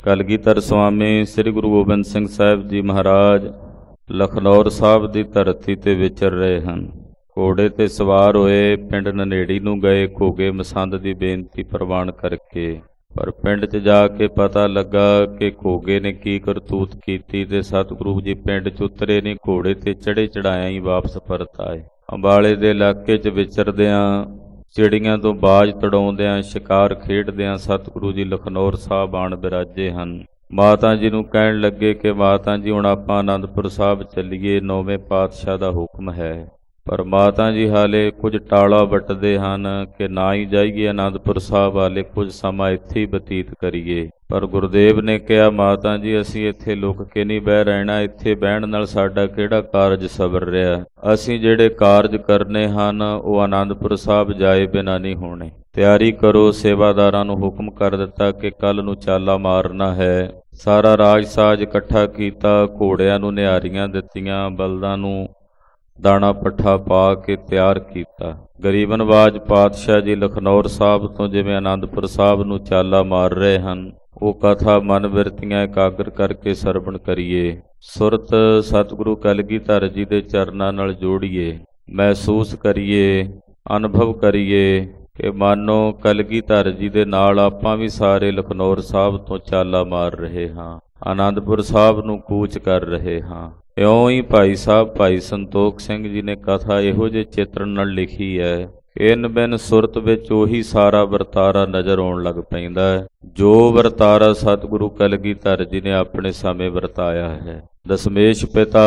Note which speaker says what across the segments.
Speaker 1: ਕਲਗੀਧਰ ਸੁਆਮੀ ਸ੍ਰੀ ਗੁਰੂ ਗੋਬਿੰਦ ਸਿੰਘ ਸਾਹਿਬ ਜੀ ਮਹਾਰਾਜ ਲਖਨੌਰ ਸਾਹਿਬ ਦੀ ਧਰਤੀ ਤੇ ਵਿਚਰ ਰਹੇ ਹਨ। ਘੋੜੇ ਤੇ ਸਵਾਰ ਹੋਏ ਪਿੰਡ ਨਨੇੜੀ ਨੂੰ ਗਏ ਘੋਗੇ ਮਸੰਦ ਦੀ ਬੇਨਤੀ ਪ੍ਰਵਾਨ ਕਰਕੇ। ਪਰ ਪਿੰਡ 'ਚ ਜਾ ਕੇ ਪਤਾ ਲੱਗਾ ਕਿ ਘੋਗੇ ਨੇ ਕੀ ਕਰਤੂਤ ਕੀਤੀ ਤੇ ਸਤਿਗੁਰੂ ਜੀ ਪਿੰਡ 'ਚ ਉਤਰੇ ਨਹੀਂ, ਘੋੜੇ ਤੇ ਚੜ੍ਹੇ ਚੜ੍ਹਾਇਆ ਹੀ ਵਾਪਸ ਪਰਤ ਆਏ। ਅੰਬਾਲੇ ਦੇ ਇਲਾਕੇ 'ਚ ਵਿਚਰਦਿਆਂ, ਚਿੜੀਆਂ ਤੋਂ ਬਾਜ਼ ਤੜਾਉਂਦਿਆਂ, ਸ਼ਿਕਾਰ ਖੇਡਦਿਆਂ ਸਤਿਗੁਰੂ ਜੀ ਲਖਨੌਰ ਸਾਹਿਬ ਆਣ ਬਿਰਾਜੇ ਹਨ। ਮਾਤਾ ਜੀ ਨੂੰ ਕਹਿਣ ਲੱਗੇ ਕਿ ਮਾਤਾ ਜੀ ਹੁਣ ਆਪਾਂ ਆਨੰਦਪੁਰ ਸਾਹਿਬ ਚੱਲੀਏ, 9ਵੇਂ ਪਾਤਸ਼ਾਹ ਦਾ ਹੁਕਮ ਹੈ। ਪਰ ਮਾਤਾ ਜੀ ਹਾਲੇ ਕੁਝ ਟਾਲਾ ਵੱਟਦੇ ਹਨ ਕਿ ਨਾ ਹੀ ਜਾਈਏ ਆਨੰਦਪੁਰ ਸਾਹਿਬ ਵਾਲੇ, ਕੁਝ ਸਮਾਂ ਇੱਥੇ ਹੀ ਬਤੀਤ ਕਰੀਏ। ਪਰ ਗੁਰਦੇਵ ਨੇ ਕਿਹਾ, ਮਾਤਾ ਜੀ ਅਸੀਂ ਇੱਥੇ ਲੁਕ ਕੇ ਨਹੀਂ ਬਹਿ ਰਹਿਣਾ, ਇੱਥੇ ਬਹਿਣ ਨਾਲ ਸਾਡਾ ਕਿਹੜਾ ਕਾਰਜ ਸਬਰ ਰਿਹਾ। ਅਸੀਂ ਜਿਹੜੇ ਕਾਰਜ ਕਰਨੇ ਹਨ ਉਹ ਆਨੰਦਪੁਰ ਸਾਹਿਬ ਜਾਏ ਬਿਨਾਂ ਨਹੀਂ ਹੋਣੇ। ਤਿਆਰੀ ਕਰੋ। ਸੇਵਾਦਾਰਾਂ ਨੂੰ ਹੁਕਮ ਕਰ ਦਿੱਤਾ ਕਿ ਕੱਲ੍ਹ ਨੂੰ ਚਾਲਾ ਮਾਰਨਾ ਹੈ। ਸਾਰਾ ਰਾਜ ਸਾਜ ਇਕੱਠਾ ਕੀਤਾ, ਘੋੜਿਆਂ ਨੂੰ ਨਿਹਾਰੀਆਂ ਦਿੱਤੀਆਂ, ਬਲਦਾਂ ਨੂੰ ਦਾਣਾ ਪੱਠਾ ਪਾ ਕੇ ਤਿਆਰ ਕੀਤਾ। ਗਰੀਬ ਨਵਾਜ ਪਾਤਸ਼ਾਹ ਜੀ ਲਖਨੌਰ ਸਾਹਿਬ ਤੋਂ ਜਿਵੇਂ ਆਨੰਦਪੁਰ ਸਾਹਿਬ ਨੂੰ ਚਾਲਾ ਮਾਰ ਰਹੇ ਹਨ, ਉਹ ਕਥਾ ਮਨ ਬਿਰਤੀਆਂ ਇਕਾਗਰ ਕਰਕੇ ਸਰਵਣ ਕਰੀਏ। ਸੁਰਤ ਸਤਿਗੁਰੂ ਕਲਗੀਧਰ ਜੀ ਦੇ ਚਰਨਾਂ ਨਾਲ ਜੋੜੀਏ, ਮਹਿਸੂਸ ਕਰੀਏ, ਅਨੁਭਵ ਕਰੀਏ ਕਿ ਮਾਨੋ ਕਲਗੀਧਰ ਜੀ ਦੇ ਨਾਲ ਆਪਾਂ ਵੀ ਸਾਰੇ ਲਖਨੌਰ ਸਾਹਿਬ ਤੋਂ ਚਾਲਾ ਮਾਰ ਰਹੇ ਹਾਂ, ਆਨੰਦਪੁਰ ਸਾਹਿਬ ਨੂੰ ਕੂਚ ਕਰ ਰਹੇ ਹਾਂ। ਇਉਂ ਹੀ ਭਾਈ ਸਾਹਿਬ ਭਾਈ ਸੰਤੋਖ ਸਿੰਘ ਜੀ ਨੇ ਕਥਾ ਇਹੋ ਜਿਹੇ ਚਿੱਤਰਨ ਨਾਲ ਲਿਖੀ ਹੈ। ਇਨ ਬਿਨ ਸੁਰਤ ਵਿੱਚ ਉਹੀ ਸਾਰਾ ਵਰਤਾਰਾ ਨਜ਼ਰ ਆਉਣ ਲੱਗ ਪੈਂਦਾ ਹੈ, ਜੋ ਵਰਤਾਰਾ ਸਤਿਗੁਰੂ ਕਲਗੀਧਰ ਜੀ ਨੇ ਆਪਣੇ ਸਮੇਂ ਵਰਤਾਇਆ ਹੈ। ਦਸਮੇਸ਼ ਪਿਤਾ,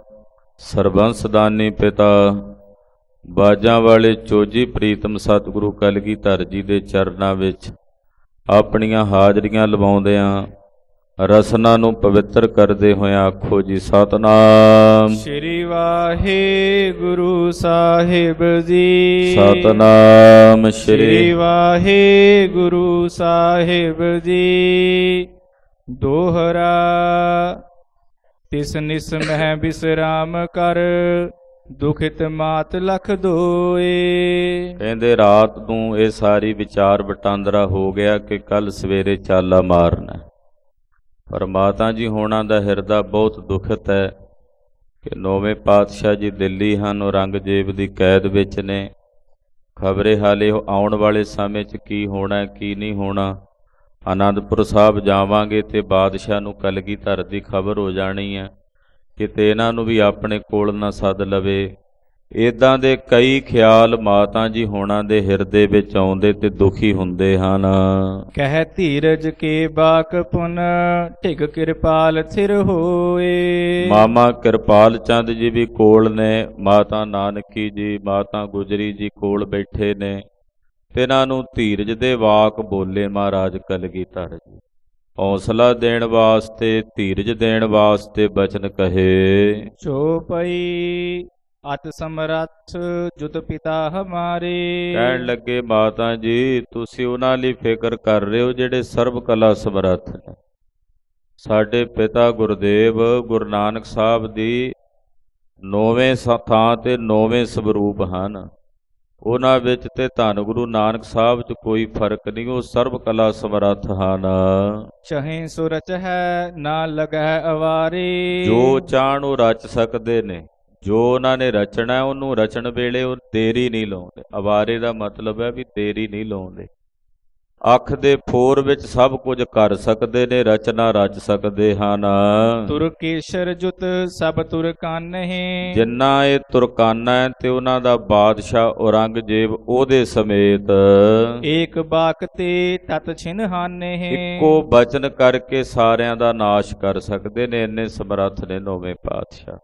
Speaker 1: ਸਰਬੰਸ ਦਾਨੀ ਪਿਤਾ, ਬਾਜਾਂ ਵਾਲੇ ਚੋਜੀ ਪ੍ਰੀਤਮ ਸਤਿਗੁਰੂ ਕਲਗੀਧਰ ਜੀ ਦੇ ਚਰਨਾਂ ਵਿੱਚ ਆਪਣੀਆਂ ਹਾਜ਼ਰੀਆਂ ਲਵਾਉਂਦਿਆਂ ਰਸਨਾ ਨੂੰ ਪਵਿੱਤਰ ਕਰਦੇ ਹੋਏ ਆਖੋ ਜੀ ਸਤਨਾਮ
Speaker 2: ਸ੍ਰੀ ਵਾਹਿਗੁਰੂ ਸਾਹਿਬ ਜੀ।
Speaker 1: ਸਤਨਾਮ
Speaker 2: ਸ੍ਰੀ ਵਾਹਿਗੁਰੂ ਸਾਹਿਬ ਜੀ। ਦੋਹਰਾ ਤਿਸ ਨਿਸ ਮਹਿ ਬਿਸਰਾਮ ਕਰ, ਦੁਖਿਤ ਮਾਤ ਲਖ ਦੋਏ।
Speaker 1: ਕਹਿੰਦੇ ਰਾਤ ਨੂੰ ਇਹ ਸਾਰੀ ਵਿਚਾਰ ਵਟਾਂਦਰਾ ਹੋ ਗਿਆ ਕਿ ਕੱਲ ਸਵੇਰੇ ਚਾਲਾ ਮਾਰਨਾ। ਪਰ ਮਾਤਾ ਜੀ ਹੋਣਾ ਦਾ ਹਿਰਦਾ ਬਹੁਤ ਦੁਖਿਤ ਹੈ ਕਿ 9ਵੇਂ ਪਾਤਸ਼ਾਹ ਜੀ ਦਿੱਲੀ ਹਨ, ਔਰੰਗਜ਼ੇਬ ਦੀ ਕੈਦ ਵਿੱਚ ਨੇ। ਖਬਰੇ ਹਾਲੇ ਉਹ ਆਉਣ ਵਾਲੇ ਸਮੇਂ 'ਚ ਕੀ ਹੋਣਾ ਕੀ ਨਹੀਂ ਹੋਣਾ। ਆਨੰਦਪੁਰ ਸਾਹਿਬ ਜਾਵਾਂਗੇ ਤੇ ਬਾਦਸ਼ਾਹ ਨੂੰ ਕਲਗੀਧਰ ਦੀ ਖਬਰ ਹੋ ਜਾਣੀ ਹੈ, ਕਿਤੇ ਇਹਨਾਂ ਨੂੰ ਵੀ ਆਪਣੇ ਕੋਲ ਨਾ ਸੱਦ ਲਵੇ। ਇੱਦਾਂ ਦੇ ਕਈ ਖਿਆਲ ਮਾਤਾ ਜੀ ਹੋਣਾ ਦੇ ਹਿਰਦੇ ਵਿੱਚ ਆਉਂਦੇ ਤੇ ਦੁਖੀ ਹੁੰਦੇ ਹਨ।
Speaker 2: ਕਹਿ ਧੀਰਜ ਕੇ ਬਾਕ ਪੁਨ, ਢਿਗ ਕਿਰਪਾਲ ਥਿਰ ਹੋਏ।
Speaker 1: ਮਾਮਾ ਕਿਰਪਾਲ ਚੰਦ ਜੀ ਵੀ ਕੋਲ ਨੇ, ਮਾਤਾ ਨਾਨਕੀ ਜੀ, ਮਾਤਾ ਗੁਜਰੀ ਜੀ ਕੋਲ ਬੈਠੇ ਨੇ ਤੇ ਇਹਨਾਂ ਨੂੰ ਧੀਰਜ ਦੇ ਵਾਕ ਬੋਲੇ ਮਹਾਰਾਜ ਕਲਗੀਧਰ ਜੀ। ਹੌਸਲਾ ਦੇਣ ਵਾਸਤੇ, ਧੀਰਜ ਦੇਣ ਵਾਸਤੇ ਬਚਨ ਕਹੇ।
Speaker 2: ਚੋਪਈ ਅਤ ਸਮਰੱਥ ਜੁਤ ਪਿਤਾ ਹਮਾਰੇ।
Speaker 1: ਕਹਿਣ ਲੱਗੇ ਮਾਤਾ ਜੀ ਤੁਸੀਂ ਉਹਨਾਂ ਲਈ ਫਿਕਰ ਕਰ ਰਹੇ ਹੋ ਜਿਹੜੇ ਸਰਬ ਕਲਾ ਸਮਰੱਥ ਨੇ। ਸਾਡੇ ਪਿਤਾ ਗੁਰਦੇਵ ਗੁਰੂ ਨਾਨਕ ਸਾਹਿਬ ਦੀ 9ਵੇਂ ਥਾਂ ਤੇ 9ਵੇਂ ਸਵਰੂਪ ਹਨ। ਉਹਨਾਂ ਵਿੱਚ ਤੇ ਧੰਨ ਗੁਰੂ ਨਾਨਕ ਸਾਹਿਬ 'ਚ ਕੋਈ ਫਰਕ ਨਹੀਂ, ਉਹ ਸਰਬ ਕਲਾ ਸਮਰੱਥ ਹਨ।
Speaker 2: ਚਾਹੇ ਸੋ ਰਚ ਹੈ ਨਾ ਲਗੈ ਅਵਾਰੇ।
Speaker 1: ਜੋ ਚਾਹਣ ਉਹ ਰਚ ਸਕਦੇ ਨੇ, ਜੋ ਉਹਨਾਂ ਨੇ ਰਚਣਾ ਉਹਨੂੰ ਰਚਣ ਵੇਲੇ ਉਹ ਦੇਰੀ ਨਹੀਂ ਲਾਉਂਦੇ। ਅਵਾਰੇ ਦਾ ਮਤਲਬ ਹੈ ਵੀ ਦੇਰੀ ਨਹੀਂ ਲਾਉਂਦੇ। ਅੱਖ ਦੇ ਫੋਰ ਵਿੱਚ ਸਭ ਕੁਝ ਕਰ ਸਕਦੇ ਨੇ, ਰਚਨਾ ਰਚ ਸਕਦੇ ਹਨ।
Speaker 2: ਤੁਰਕੇਸ਼ਰ ਜੁਤ ਸਭ ਤੁਰਕਾਨਹਿ।
Speaker 1: ਜਿੰਨਾ ਇਹ ਤੁਰਕਾਨਾ ਹੈ ਤੇ ਉਹਨਾਂ ਦਾ ਬਾਦਸ਼ਾਹ ਔਰੰਗਜ਼ੇਬ ਉਹਦੇ ਸਮੇਤ
Speaker 2: ਏਕ ਬਾਕ ਤੇ ਤਤ ਛਿਨਹਾਨਹਿ।
Speaker 1: ਇੱਕੋ ਬਚਨ ਕਰਕੇ ਸਾਰਿਆਂ ਦਾ ਨਾਸ਼ ਕਰ ਸਕਦੇ ਨੇ, ਇੰਨੇ ਸਮਰੱਥ ਨੇ 9ਵੇਂ ਪਾਤਸ਼ਾਹ।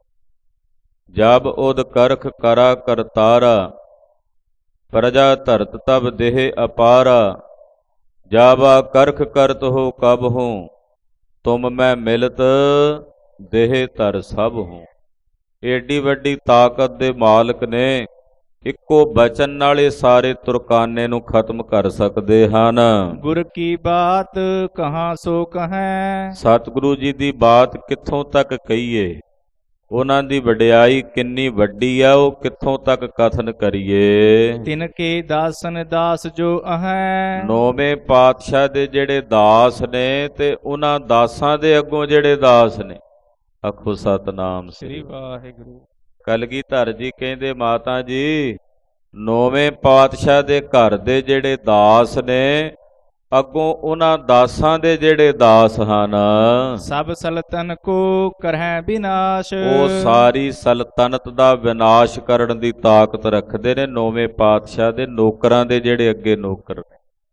Speaker 1: ਜਬ ਉਦ ਕਰਖ ਕਰਾ ਕਰਤਾਰਾ, ਪ੍ਰਜਾ ਧਰਤ ਤਬ ਦੇਹ ਅਪਾਰਾ। ਜਾਵਾ ਕਰਖ ਕਰਤ ਹੋ ਕਬ ਹੂੰ, ਤੁਮ ਮੈਂ ਮਿਲਤ ਦੇਹ ਧਰ ਸਭ ਹੂੰ। ਏਡੀ ਵੱਡੀ ਤਾਕਤ ਦੇ ਮਾਲਕ ਨੇ, ਇੱਕੋ ਬਚਨ ਨਾਲ ਇਹ ਸਾਰੇ ਤੁਰਕਾਨੇ ਨੂੰ ਖਤਮ ਕਰ ਸਕਦੇ ਹਨ।
Speaker 2: ਗੁਰ ਕੀ ਬਾਤ ਕਹਾਂ ਸੋ ਕਹੈ।
Speaker 1: ਸਤਿਗੁਰੂ ਜੀ ਦੀ ਬਾਤ ਕਿੱਥੋਂ ਤੱਕ ਕਹੀਏ। ਉਹਨਾਂ ਦੀ ਵਡਿਆਈ ਕਿੰਨੀ ਵੱਡੀ ਆ, ਉਹ ਕਿੱਥੋਂ ਤੱਕ ਕਥਨ ਕਰੀਏ।
Speaker 2: ਤਿਨ ਕੇ ਦਾਸਨ ਦਾਸ ਜੋ ਅਹੈ,
Speaker 1: ਨੌਵੇਂ ਪਾਤਸ਼ਾਹ ਦੇ ਜਿਹੜੇ ਦਾਸ ਨੇ ਤੇ ਉਹਨਾਂ ਦਾਸਾਂ ਦੇ ਅੱਗੋਂ ਜਿਹੜੇ ਦਾਸ ਨੇ, ਆਖੋ ਸਤਨਾਮ
Speaker 2: ਸ੍ਰੀ ਵਾਹਿਗੁਰੂ।
Speaker 1: ਕਲਗੀਧਰ ਜੀ ਕਹਿੰਦੇ ਮਾਤਾ ਜੀ, ਨੌਵੇਂ ਪਾਤਸ਼ਾਹ ਦੇ ਘਰ ਦੇ ਜਿਹੜੇ ਦਾਸ ਨੇ, ਅੱਗੋਂ ਉਹਨਾਂ ਦਾਸਾਂ ਦੇ ਜਿਹੜੇ ਦਾਸ ਹਨ,
Speaker 2: ਸਭ ਸਲਤਨ ਕੋ ਕਰਹਿ ਵਿਨਾਸ਼,
Speaker 1: ਉਹ ਸਾਰੀ ਸਲਤਨਤ ਦਾ ਵਿਨਾਸ਼ ਕਰਨ ਦੀ ਤਾਕਤ ਰੱਖਦੇ ਨੇ। ਨੌਵੇਂ ਪਾਤਸ਼ਾਹ ਦੇ ਨੌਕਰਾਂ ਦੇ ਜਿਹੜੇ ਅੱਗੇ ਨੌਕਰ ਨੇ,